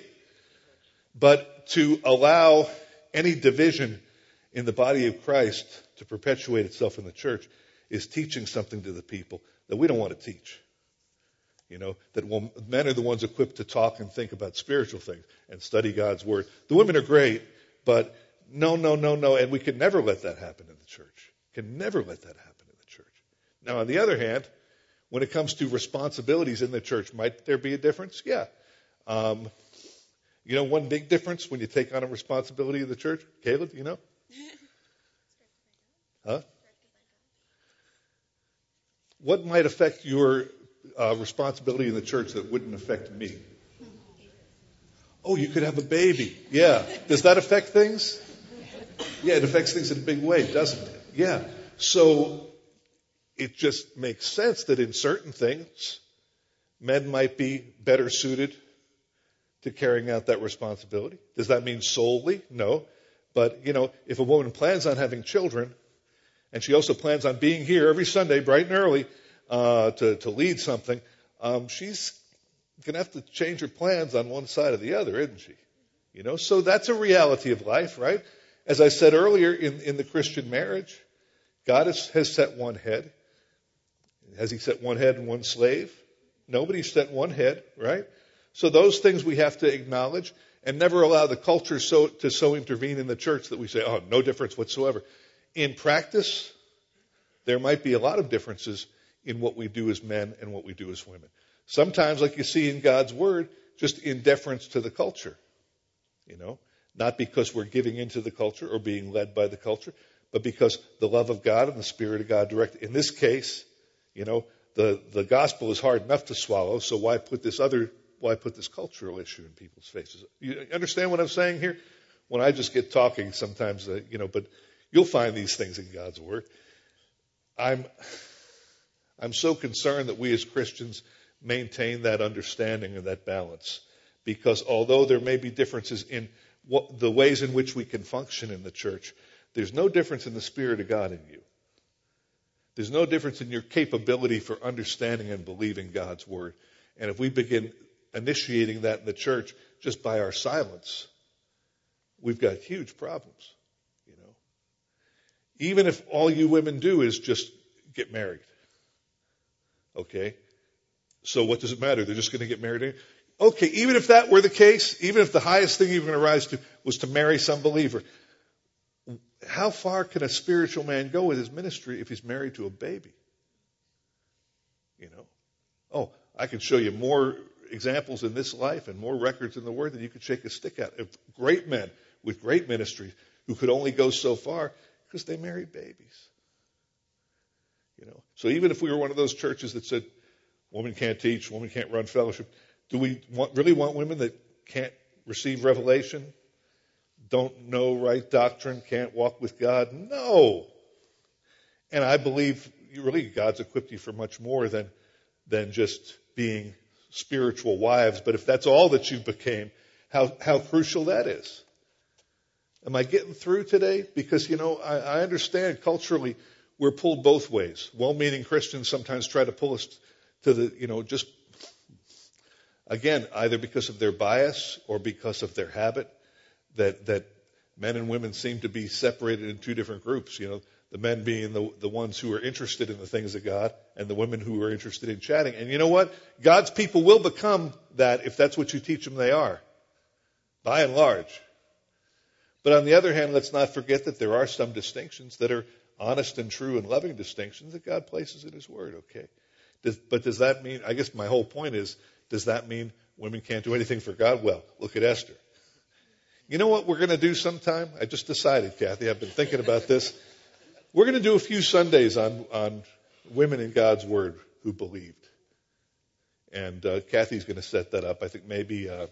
But to allow any division in the body of Christ to perpetuate itself in the church is teaching something to the people that we don't want to teach. You know, that men are the ones equipped to talk and think about spiritual things and study God's word. The women are great, but no, no, no, no. And we can never let that happen in the church. Can never let that happen in the church. Now, on the other hand, when it comes to responsibilities in the church, might there be a difference? Yeah. Um, you know, one big difference when you take on a responsibility in the church, Caleb, you know? Huh? What might affect your uh, responsibility in the church that wouldn't affect me? Oh, you could have a baby. Yeah. Does that affect things? Yeah, it affects things in a big way, doesn't it? Yeah. So it just makes sense that in certain things, men might be better suited to carrying out that responsibility. Does that mean solely? No. But, you know, if a woman plans on having children, and she also plans on being here every Sunday, bright and early, uh, to, to lead something, um, she's going to have to change her plans on one side or the other, isn't she? You know, so that's a reality of life, right? As I said earlier, in, in the Christian marriage, God has, has set one head. Has he set one head and one slave? Nobody's set one head, right? So those things we have to acknowledge and never allow the culture so, to so intervene in the church that we say, oh, no difference whatsoever. In practice, there might be a lot of differences in what we do as men and what we do as women. Sometimes, like you see in God's word, just in deference to the culture. You know, Not because we're giving into the culture or being led by the culture, but because the love of God and the Spirit of God direct. In this case, you know, the, the gospel is hard enough to swallow, so why put this other, why put this cultural issue in people's faces? You understand what I'm saying here? When I just get talking sometimes, uh, you know, but you'll find these things in God's Word. I'm, I'm so concerned that we as Christians maintain that understanding and that balance. Because although there may be differences in what, the ways in which we can function in the church, there's no difference in the Spirit of God in you. There's no difference in your capability for understanding and believing God's Word. And if we begin initiating that in the church just by our silence, we've got huge problems, you know. Even if all you women do is just get married. Okay? So what does it matter? They're just going to get married. Okay, even if that were the case, even if the highest thing you were going to rise to was to marry some believer, how far can a spiritual man go with his ministry if he's married to a baby? You know? Oh, I can show you more examples in this life and more records in the Word than you could shake a stick at. Of great men with great ministries who could only go so far because they married babies. You know? So even if we were one of those churches that said, women can't teach, women can't run fellowship, do we want, really want women that can't receive revelation, don't know right doctrine, can't walk with God? No. And I believe really God's equipped you for much more than, than just being spiritual wives. But if that's all that you became, how, how crucial that is. Am I getting through today? Because, you know, I, I understand culturally we're pulled both ways. Well-meaning Christians sometimes try to pull us to the, you know, just, again, either because of their bias or because of their habit, that, that men and women seem to be separated in two different groups. You know, the men being the, the ones who are interested in the things of God and the women who are interested in chatting. And you know what? God's people will become that if that's what you teach them they are, by and large. But on the other hand, let's not forget that there are some distinctions that are honest and true and loving distinctions that God places in His Word, okay? Does, but does that mean, I guess my whole point is, does that mean women can't do anything for God? Well, look at Esther. You know what we're going to do sometime? I just decided, Kathy, I've been thinking about this. We're going to do a few Sundays on, on women in God's Word who believed. And uh, Kathy's going to set that up. I think maybe... Uh,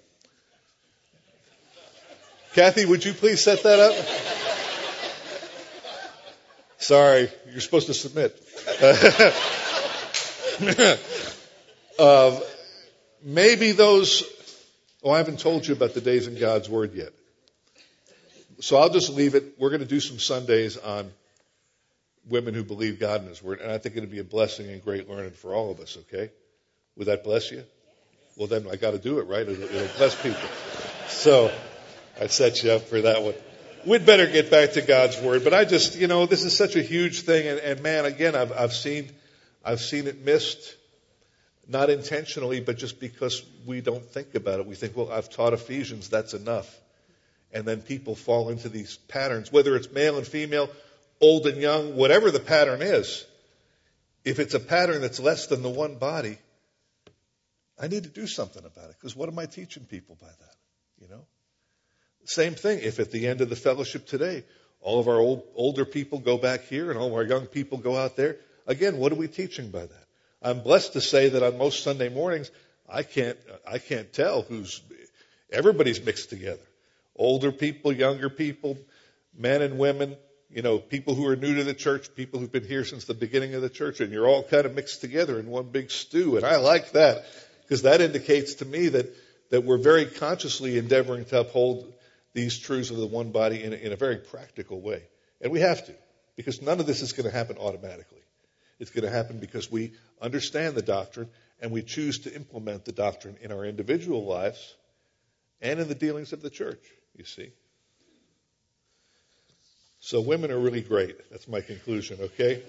Kathy, would you please set that up? Sorry, you're supposed to submit. uh, maybe those... Oh, I haven't told you about the days in God's Word yet. So I'll just leave it. We're going to do some Sundays on women who believe God in His Word. And I think it'll be a blessing and great learning for all of us, okay? Would that bless you? Well, then I got to do it, right? It'll, it'll bless people. So I set you up for that one. We'd better get back to God's Word. But I just, you know, this is such a huge thing. And, and man, again, I've, I've seen, I've seen it missed. Not intentionally, but just because we don't think about it. We think, well, I've taught Ephesians, that's enough. And then people fall into these patterns, whether it's male and female, old and young, whatever the pattern is. If it's a pattern that's less than the one body, I need to do something about it. Because what am I teaching people by that? You know? Same thing. If at the end of the fellowship today, all of our old, older people go back here and all of our young people go out there, again, what are we teaching by that? I'm blessed to say that on most Sunday mornings, I can't, I can't tell who's, everybody's mixed together. Older people, younger people, men and women, you know, people who are new to the church, people who've been here since the beginning of the church, and you're all kind of mixed together in one big stew. And I like that because that indicates to me that, that we're very consciously endeavoring to uphold these truths of the one body in a, in a very practical way. And we have to, because none of this is going to happen automatically. It's going to happen because we understand the doctrine and we choose to implement the doctrine in our individual lives and in the dealings of the church, you see. So women are really great. That's my conclusion, okay?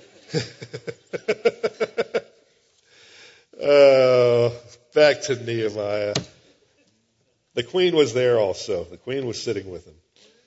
uh, back to Nehemiah. The queen was there also. The queen was sitting with him.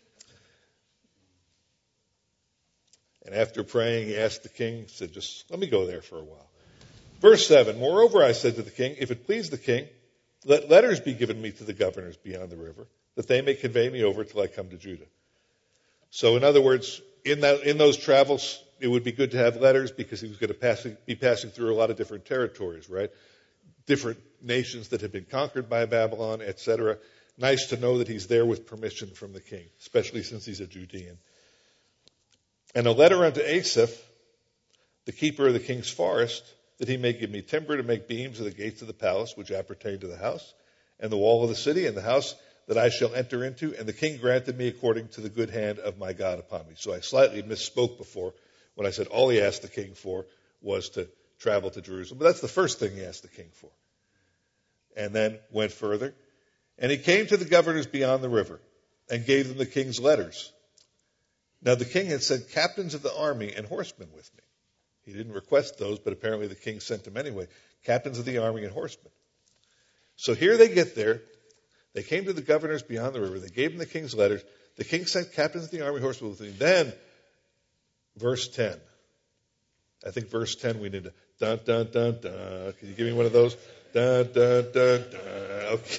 And after praying, he asked the king, he said, just let me go there for a while. Verse seven, moreover, I said to the king, if it please the king, Let letters be given me to the governors beyond the river, that they may convey me over till I come to Judah. So in other words, in that, in those travels, it would be good to have letters because he was going to pass, be passing through a lot of different territories, right? Different nations that had been conquered by Babylon, et cetera. Nice to know that he's there with permission from the king, especially since he's a Judean. And a letter unto Asaph, the keeper of the king's forest, that he may give me timber to make beams of the gates of the palace, which appertain to the house, and the wall of the city, and the house that I shall enter into. And the king granted me according to the good hand of my God upon me. So I slightly misspoke before when I said all he asked the king for was to travel to Jerusalem. But that's the first thing he asked the king for. And then went further. And he came to the governors beyond the river and gave them the king's letters. Now the king had sent captains of the army and horsemen with me. He didn't request those, but apparently the king sent them anyway. Captains of the army and horsemen. So here they get there. They came to the governors beyond the river. They gave them the king's letters. The king sent captains of the army and horsemen with me. Then, verse ten. I think verse ten we need to, dun, dun, dun, dun. Can you give me one of those? Dun, dun, dun, dun. Okay.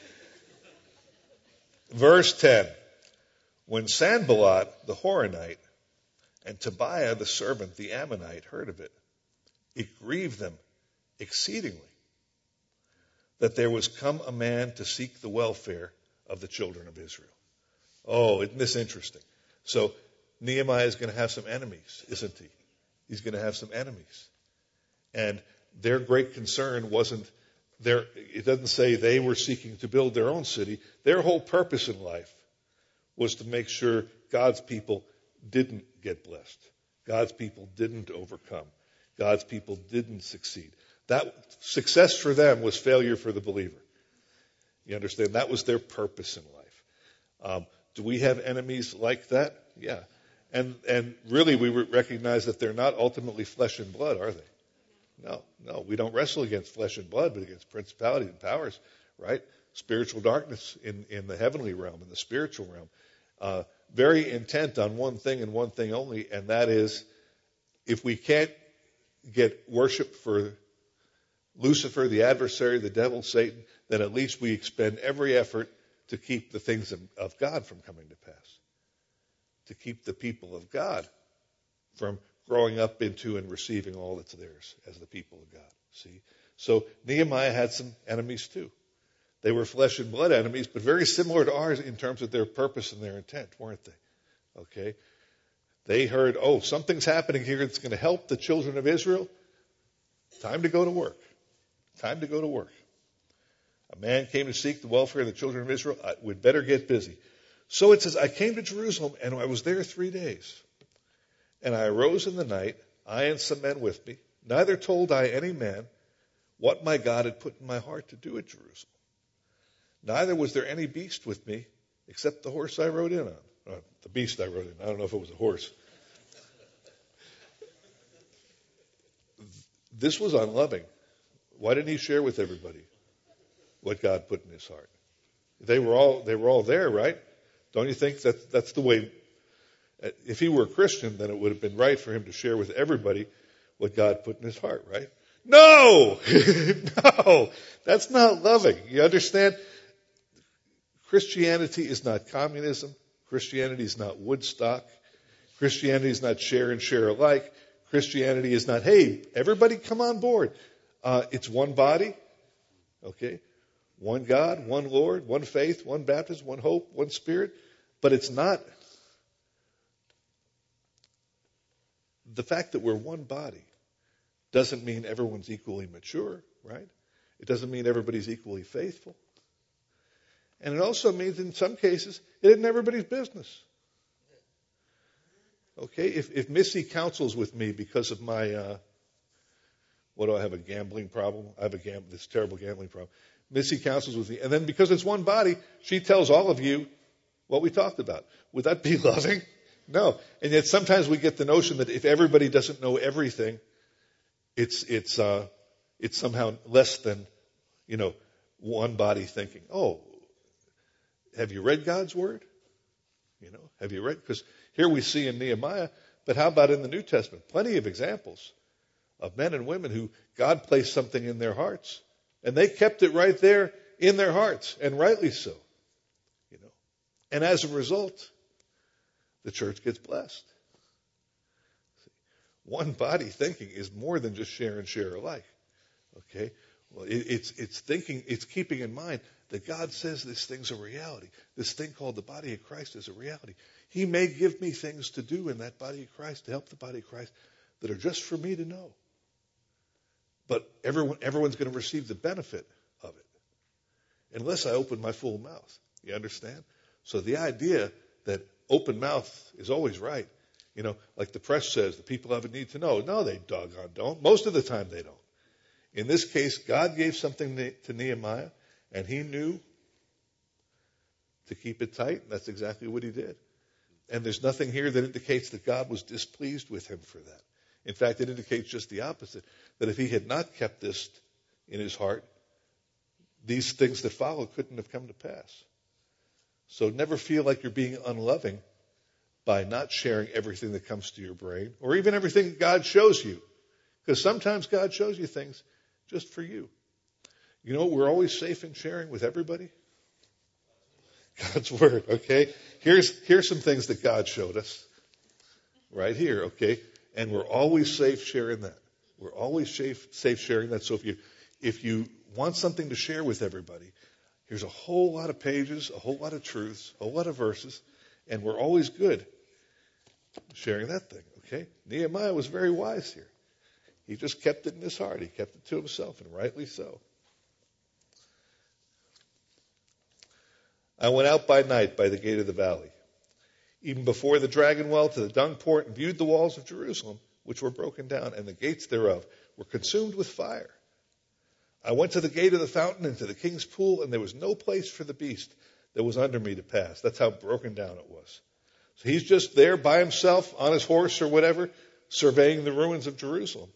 Verse ten. When Sanballat, the Horonite, and Tobiah, the servant, the Ammonite, heard of it, it grieved them exceedingly that there was come a man to seek the welfare of the children of Israel. Oh, isn't this interesting? So Nehemiah is going to have some enemies, isn't he? He's going to have some enemies. And their great concern wasn't their, it doesn't say they were seeking to build their own city. Their whole purpose in life was to make sure God's people didn't get blessed. God's people didn't overcome. God's people didn't succeed. That success for them was failure for the believer. You understand? That was their purpose in life. Um, do we have enemies like that? Yeah. And and really we recognize that they're not ultimately flesh and blood, are they? No, no. We don't wrestle against flesh and blood, but against principalities and powers, right? Spiritual darkness in, in the heavenly realm, in the spiritual realm. Uh, very intent on one thing and one thing only, and that is if we can't get worship for Lucifer, the adversary, the devil, Satan, then at least we expend every effort to keep the things of, of God from coming to pass. To keep the people of God from growing up into and receiving all that's theirs as the people of God. See? So Nehemiah had some enemies too. They were flesh and blood enemies, but very similar to ours in terms of their purpose and their intent, weren't they? Okay? They heard, oh, something's happening here that's going to help the children of Israel. Time to go to work. Time to go to work. A man came to seek the welfare of the children of Israel. I, we'd better get busy. So it says, I came to Jerusalem, and I was there three days. And I arose in the night, I and some men with me. Neither told I any man what my God had put in my heart to do at Jerusalem. Neither was there any beast with me, except the horse I rode in on. Uh, the beast I rode in. I don't know if it was a horse. This was unloving. Why didn't he share with everybody what God put in his heart? They were all they were all there, right? Don't you think that that's the way? If he were a Christian, then it would have been right for him to share with everybody what God put in his heart, right? No, no, that's not loving. You understand? Christianity is not communism. Christianity is not Woodstock. Christianity is not share and share alike. Christianity is not, hey, everybody come on board. Uh, it's one body, okay? One God, one Lord, one faith, one baptism, one hope, one Spirit. But it's not the fact that we're one body doesn't mean everyone's equally mature, right? It doesn't mean everybody's equally faithful. And it also means in some cases it isn't everybody's business. Okay, if, if Missy counsels with me because of my, uh, what do I have, a gambling problem? I have a gam- this terrible gambling problem. Missy counsels with me, and then because it's one body, she tells all of you what we talked about. Would that be loving? No. And yet sometimes we get the notion that if everybody doesn't know everything, it's it's uh, it's somehow less than, you know, one body thinking. Oh, have you read God's word? You know, have you read? Because here we see in Nehemiah, but how about in the New Testament? Plenty of examples of men and women who God placed something in their hearts, and they kept it right there in their hearts, and rightly so. You know, and as a result, the church gets blessed. One body thinking is more than just share and share alike. Okay? Well, it, it's it's thinking, it's keeping in mind that God says this thing's a reality. This thing called the body of Christ is a reality. He may give me things to do in that body of Christ, to help the body of Christ, that are just for me to know. But everyone, everyone's going to receive the benefit of it, unless I open my full mouth. You understand? So the idea that open mouth is always right, you know, like the press says, the people have a need to know. No, they doggone don't. Most of the time they don't. In this case, God gave something to Nehemiah, and he knew to keep it tight, and that's exactly what he did. And there's nothing here that indicates that God was displeased with him for that. In fact, it indicates just the opposite, that if he had not kept this in his heart, these things that follow couldn't have come to pass. So never feel like you're being unloving by not sharing everything that comes to your brain, or even everything God shows you. Because sometimes God shows you things just for you. You know, we're always safe in sharing with everybody. God's Word, okay? Here's, here's some things that God showed us. Right here, okay? And we're always safe sharing that. We're always safe, safe sharing that. So if you, if you want something to share with everybody, here's a whole lot of pages, a whole lot of truths, a whole lot of verses, and we're always good sharing that thing, okay? Nehemiah was very wise here. He just kept it in his heart. He kept it to himself, and rightly so. I went out by night by the gate of the valley, even before the dragon well to the dung port, and viewed the walls of Jerusalem, which were broken down, and the gates thereof were consumed with fire. I went to the gate of the fountain and to the king's pool, and there was no place for the beast that was under me to pass. That's how broken down it was. So he's just there by himself on his horse or whatever, surveying the ruins of Jerusalem.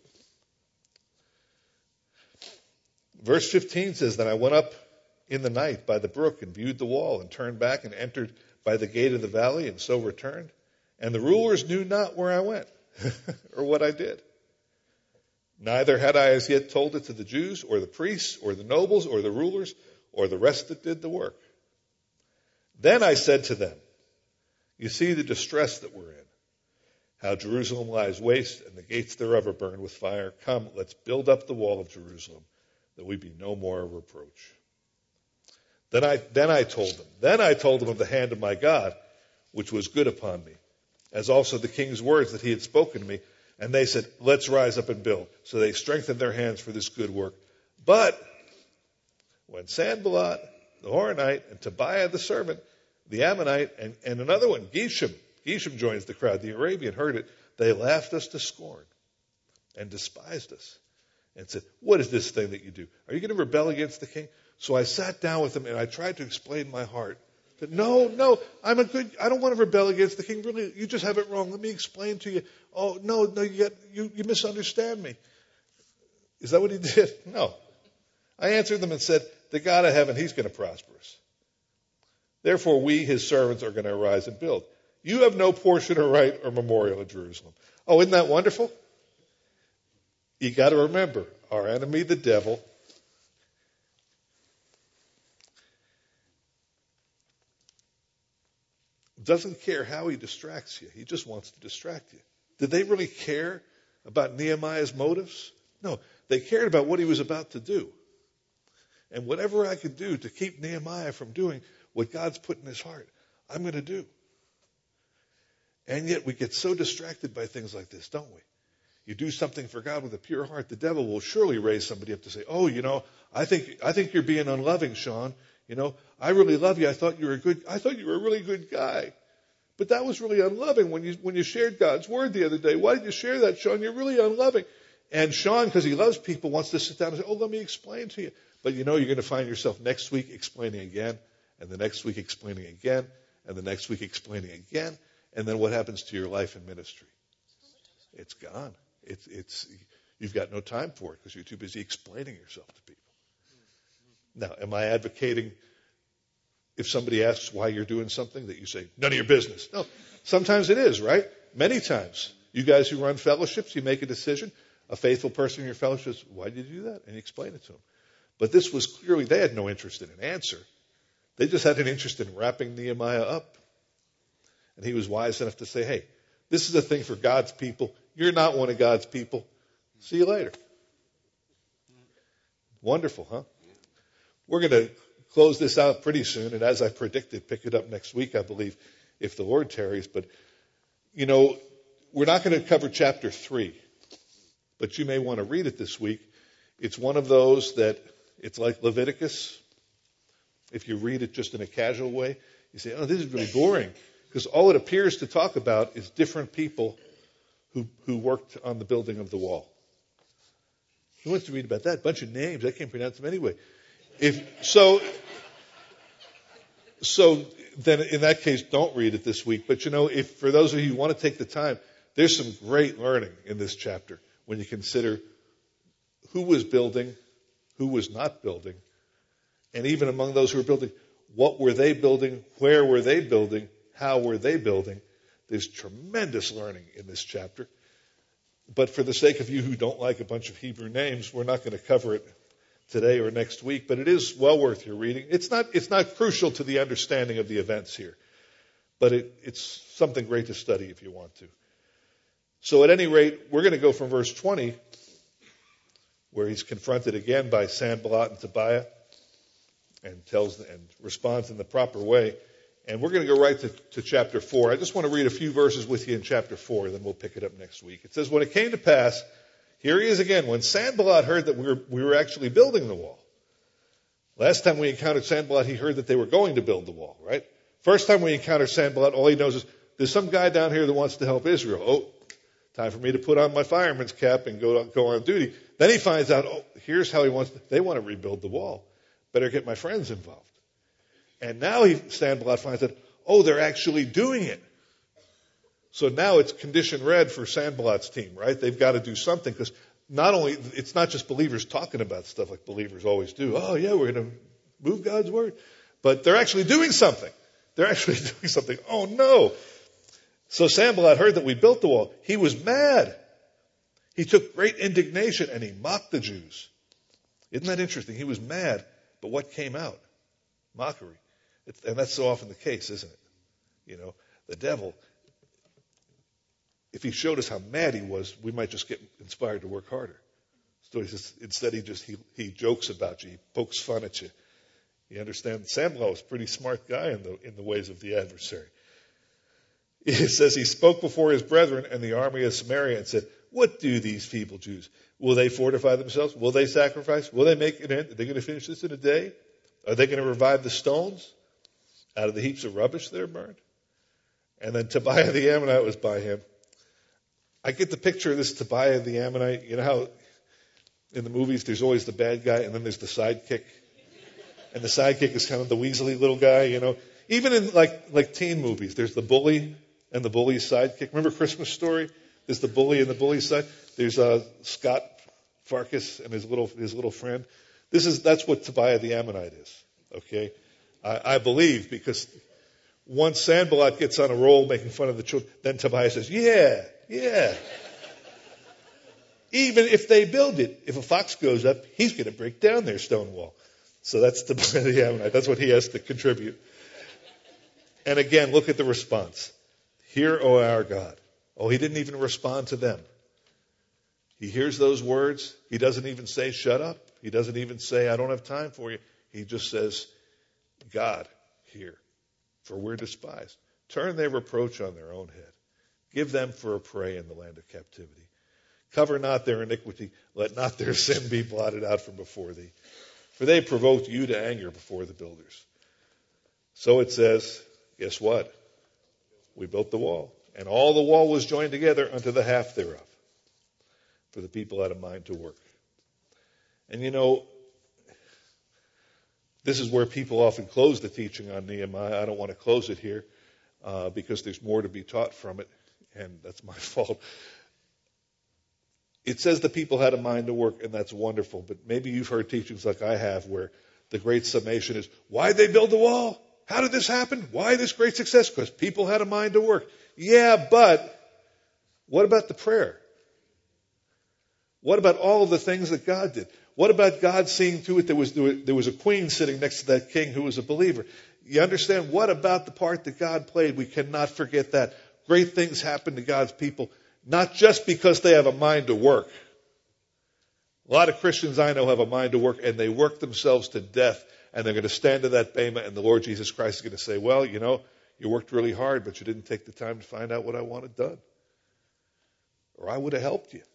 Verse fifteen says, Then I went up in the night by the brook and viewed the wall and turned back and entered by the gate of the valley and so returned. And the rulers knew not where I went or what I did. Neither had I as yet told it to the Jews or the priests or the nobles or the rulers or the rest that did the work. Then I said to them, You see the distress that we're in, how Jerusalem lies waste and the gates thereof are burned with fire. Come, let's build up the wall of Jerusalem, that we be no more a reproach. Then I, then I told them, then I told them of the hand of my God, which was good upon me, as also the king's words that he had spoken to me. And they said, Let's rise up and build. So they strengthened their hands for this good work. But when Sanballat, the Horonite, and Tobiah the servant, the Ammonite, and, and another one, Geshem, Geshem joins the crowd, the Arabian, heard it, they laughed us to scorn and despised us and said, What is this thing that you do? Are you going to rebel against the king? So I sat down with them and I tried to explain my heart. That no, no, I'm a good, I don't want to rebel against the king. Really, you just have it wrong. Let me explain to you. Oh, no, no, you, got, you, you misunderstand me. Is that what he did? No. I answered them and said, The God of heaven, he's going to prosper us. Therefore, we, his servants, are going to arise and build. You have no portion or right or memorial in Jerusalem. Oh, isn't that wonderful? You got to remember, our enemy, the devil, doesn't care how he distracts you. He just wants to distract you. Did they really care about Nehemiah's motives? No, they cared about what he was about to do. And whatever I could do to keep Nehemiah from doing what God's put in his heart, I'm going to do. And yet we get so distracted by things like this, don't we? You do something for God with a pure heart, the devil will surely raise somebody up to say, oh, you know, I think I think you're being unloving, Sean. You know, I really love you. I thought you were a good, I thought you were a really good guy. But that was really unloving when you when you shared God's word the other day. Why did you share that, Sean? You're really unloving. And Sean, because he loves people, wants to sit down and say, oh, let me explain to you. But you know, you're going to find yourself next week explaining again, and the next week explaining again, and the next week explaining again. And then what happens to your life and ministry? It's gone. It's, it's, you've got no time for it because you're too busy explaining yourself to people. Now, am I advocating if somebody asks why you're doing something that you say, none of your business? No, sometimes it is, right? Many times. You guys who run fellowships, you make a decision. A faithful person in your fellowship says, why did you do that? And you explain it to them. But this was clearly, they had no interest in an answer. They just had an interest in wrapping Nehemiah up. And he was wise enough to say, hey, this is a thing for God's people. You're not one of God's people. See you later. Wonderful, huh? We're going to close this out pretty soon. And as I predicted, pick it up next week, I believe, if the Lord tarries. But, you know, we're not going to cover chapter three. But you may want to read it this week. It's one of those that it's like Leviticus. If you read it just in a casual way, you say, oh, this is really boring. Because all it appears to talk about is different people who, who worked on the building of the wall. Who wants to read about that? A bunch of names. I can't pronounce them anyway. If so, so then in that case, don't read it this week. But you know, if for those of you who want to take the time, there's some great learning in this chapter when you consider who was building, who was not building, and even among those who were building, what were they building? Where were they building? How were they building? There's tremendous learning in this chapter. But for the sake of you who don't like a bunch of Hebrew names, we're not going to cover it today or next week, but it is well worth your reading. It's not, it's not crucial to the understanding of the events here, but it, it's something great to study if you want to. So at any rate, we're going to go from verse twenty, where he's confronted again by Sanballat and Tobiah, and tells and responds in the proper way. And we're going to go right to, to chapter four. I just want to read a few verses with you in chapter four, then we'll pick it up next week. It says, when it came to pass, here he is again, when Sanballat heard that we were, we were actually building the wall. Last time we encountered Sanballat, he heard that they were going to build the wall, right? First time we encountered Sanballat, all he knows is, there's some guy down here that wants to help Israel. Oh, time for me to put on my fireman's cap and go, go on duty. Then he finds out, oh, here's how he wants to, they want to rebuild the wall. Better get my friends involved. And now he, Sanballat finds out, oh, they're actually doing it. So now it's condition red for Sanballat's team, right? They've got to do something because not only, it's not just believers talking about stuff like believers always do. Oh, yeah, we're going to move God's word. But they're actually doing something. They're actually doing something. Oh, no. So Sanballat heard that we built the wall. He was mad. He took great indignation and he mocked the Jews. Isn't that interesting? He was mad, but what came out? Mockery. It's, and that's so often the case, isn't it? You know, the devil, if he showed us how mad he was, we might just get inspired to work harder. So he says, instead he just, he, he jokes about you. He pokes fun at you. You understand? Sanballat was a pretty smart guy in the, in the ways of the adversary. It says he spoke before his brethren and the army of Samaria and said, what do these feeble Jews? Will they fortify themselves? Will they sacrifice? Will they make an end? Are they going to finish this in a day? Are they going to revive the stones out of the heaps of rubbish that are burned? And then Tobiah the Ammonite was by him. I get the picture of this Tobiah the Ammonite. You know how in the movies there's always the bad guy and then there's the sidekick? And the sidekick is kind of the weaselly little guy, you know. Even in like like teen movies, there's the bully and the bully's sidekick. Remember Christmas Story? There's the bully and the bully's side. There's uh, Scott Farkas and his little his little friend. This is that's what Tobiah the Ammonite is. Okay, I, I believe because once Sanballat gets on a roll making fun of the children, then Tobiah says, "Yeah, yeah." Even if they build it, if a fox goes up, he's going to break down their stone wall. So that's Tobiah the Ammonite. That's what he has to contribute. And again, look at the response. Hear, O our God. Oh, he didn't even respond to them. He hears those words. He doesn't even say, shut up. He doesn't even say, I don't have time for you. He just says, God, hear, for we're despised. Turn their reproach on their own head. Give them for a prey in the land of captivity. Cover not their iniquity. Let not their sin be blotted out from before thee. For they provoked you to anger before the builders. So it says, guess what? We built the wall. And all the wall was joined together unto the half thereof. For the people had a mind to work. And you know, this is where people often close the teaching on Nehemiah. I don't want to close it here uh, because there's more to be taught from it. And that's my fault. It says the people had a mind to work, and that's wonderful. But maybe you've heard teachings like I have where the great summation is, why'd they build the wall? How did this happen? Why this great success? Because people had a mind to work. Yeah, but what about the prayer? What about all of the things that God did? What about God seeing to it there was, there was a queen sitting next to that king who was a believer? You understand? What about the part that God played? We cannot forget that. Great things happen to God's people, not just because they have a mind to work. A lot of Christians I know have a mind to work, and they work themselves to death, and they're going to stand to that bema, and the Lord Jesus Christ is going to say, well, you know, you worked really hard, but you didn't take the time to find out what I wanted done. Or I would have helped you.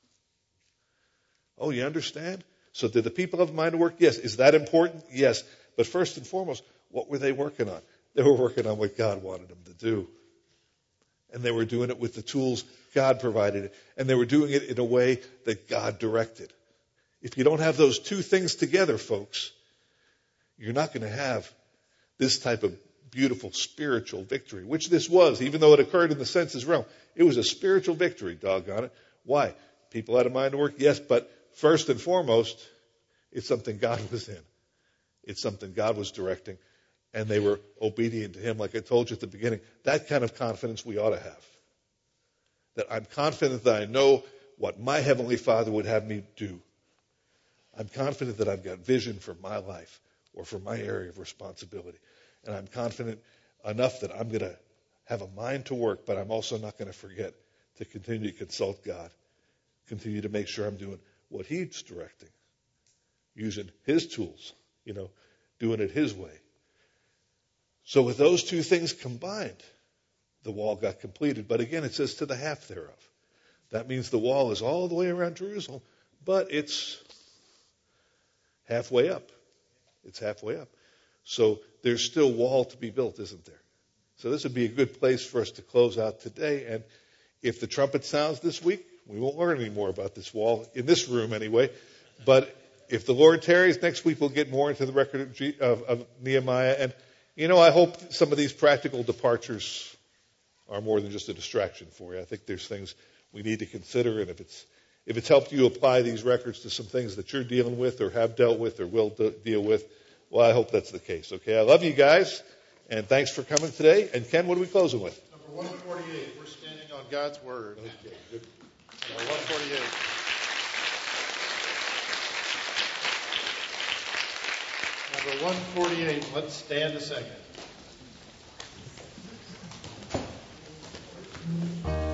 Oh, you understand? So did the people have a mind to work? Yes. Is that important? Yes. But first and foremost, what were they working on? They were working on what God wanted them to do. And they were doing it with the tools God provided. And they were doing it in a way that God directed. If you don't have those two things together, folks, you're not going to have this type of beautiful spiritual victory, which this was, even though it occurred in the senses realm. It was a spiritual victory, doggone it. Why? People had a mind to work? Yes, but first and foremost, it's something God was in. It's something God was directing, and they were obedient to Him. Like I told you at the beginning, that kind of confidence we ought to have. That I'm confident that I know what my Heavenly Father would have me do. I'm confident that I've got vision for my life or for my area of responsibility. And I'm confident enough that I'm going to have a mind to work, but I'm also not going to forget to continue to consult God. Continue to make sure I'm doing what He's directing. Using His tools, you know, doing it His way. So with those two things combined, the wall got completed. But again, it says to the half thereof. That means the wall is all the way around Jerusalem, but it's halfway up. It's halfway up. So there's still wall to be built, isn't there? So this would be a good place for us to close out today. And if the trumpet sounds this week, we won't learn any more about this wall, in this room anyway. But if the Lord tarries, next week we'll get more into the record of, G- of, of Nehemiah. And, you know, I hope some of these practical departures are more than just a distraction for you. I think there's things we need to consider. And if it's if it's helped you apply these records to some things that you're dealing with or have dealt with or will de- deal with, well, I hope that's the case. Okay, I love you guys, and thanks for coming today. And Ken, what are we closing with? Number one forty-eight. We're standing on God's Word. Okay, good. Number one forty-eight. Number one forty-eight. Let's stand a second.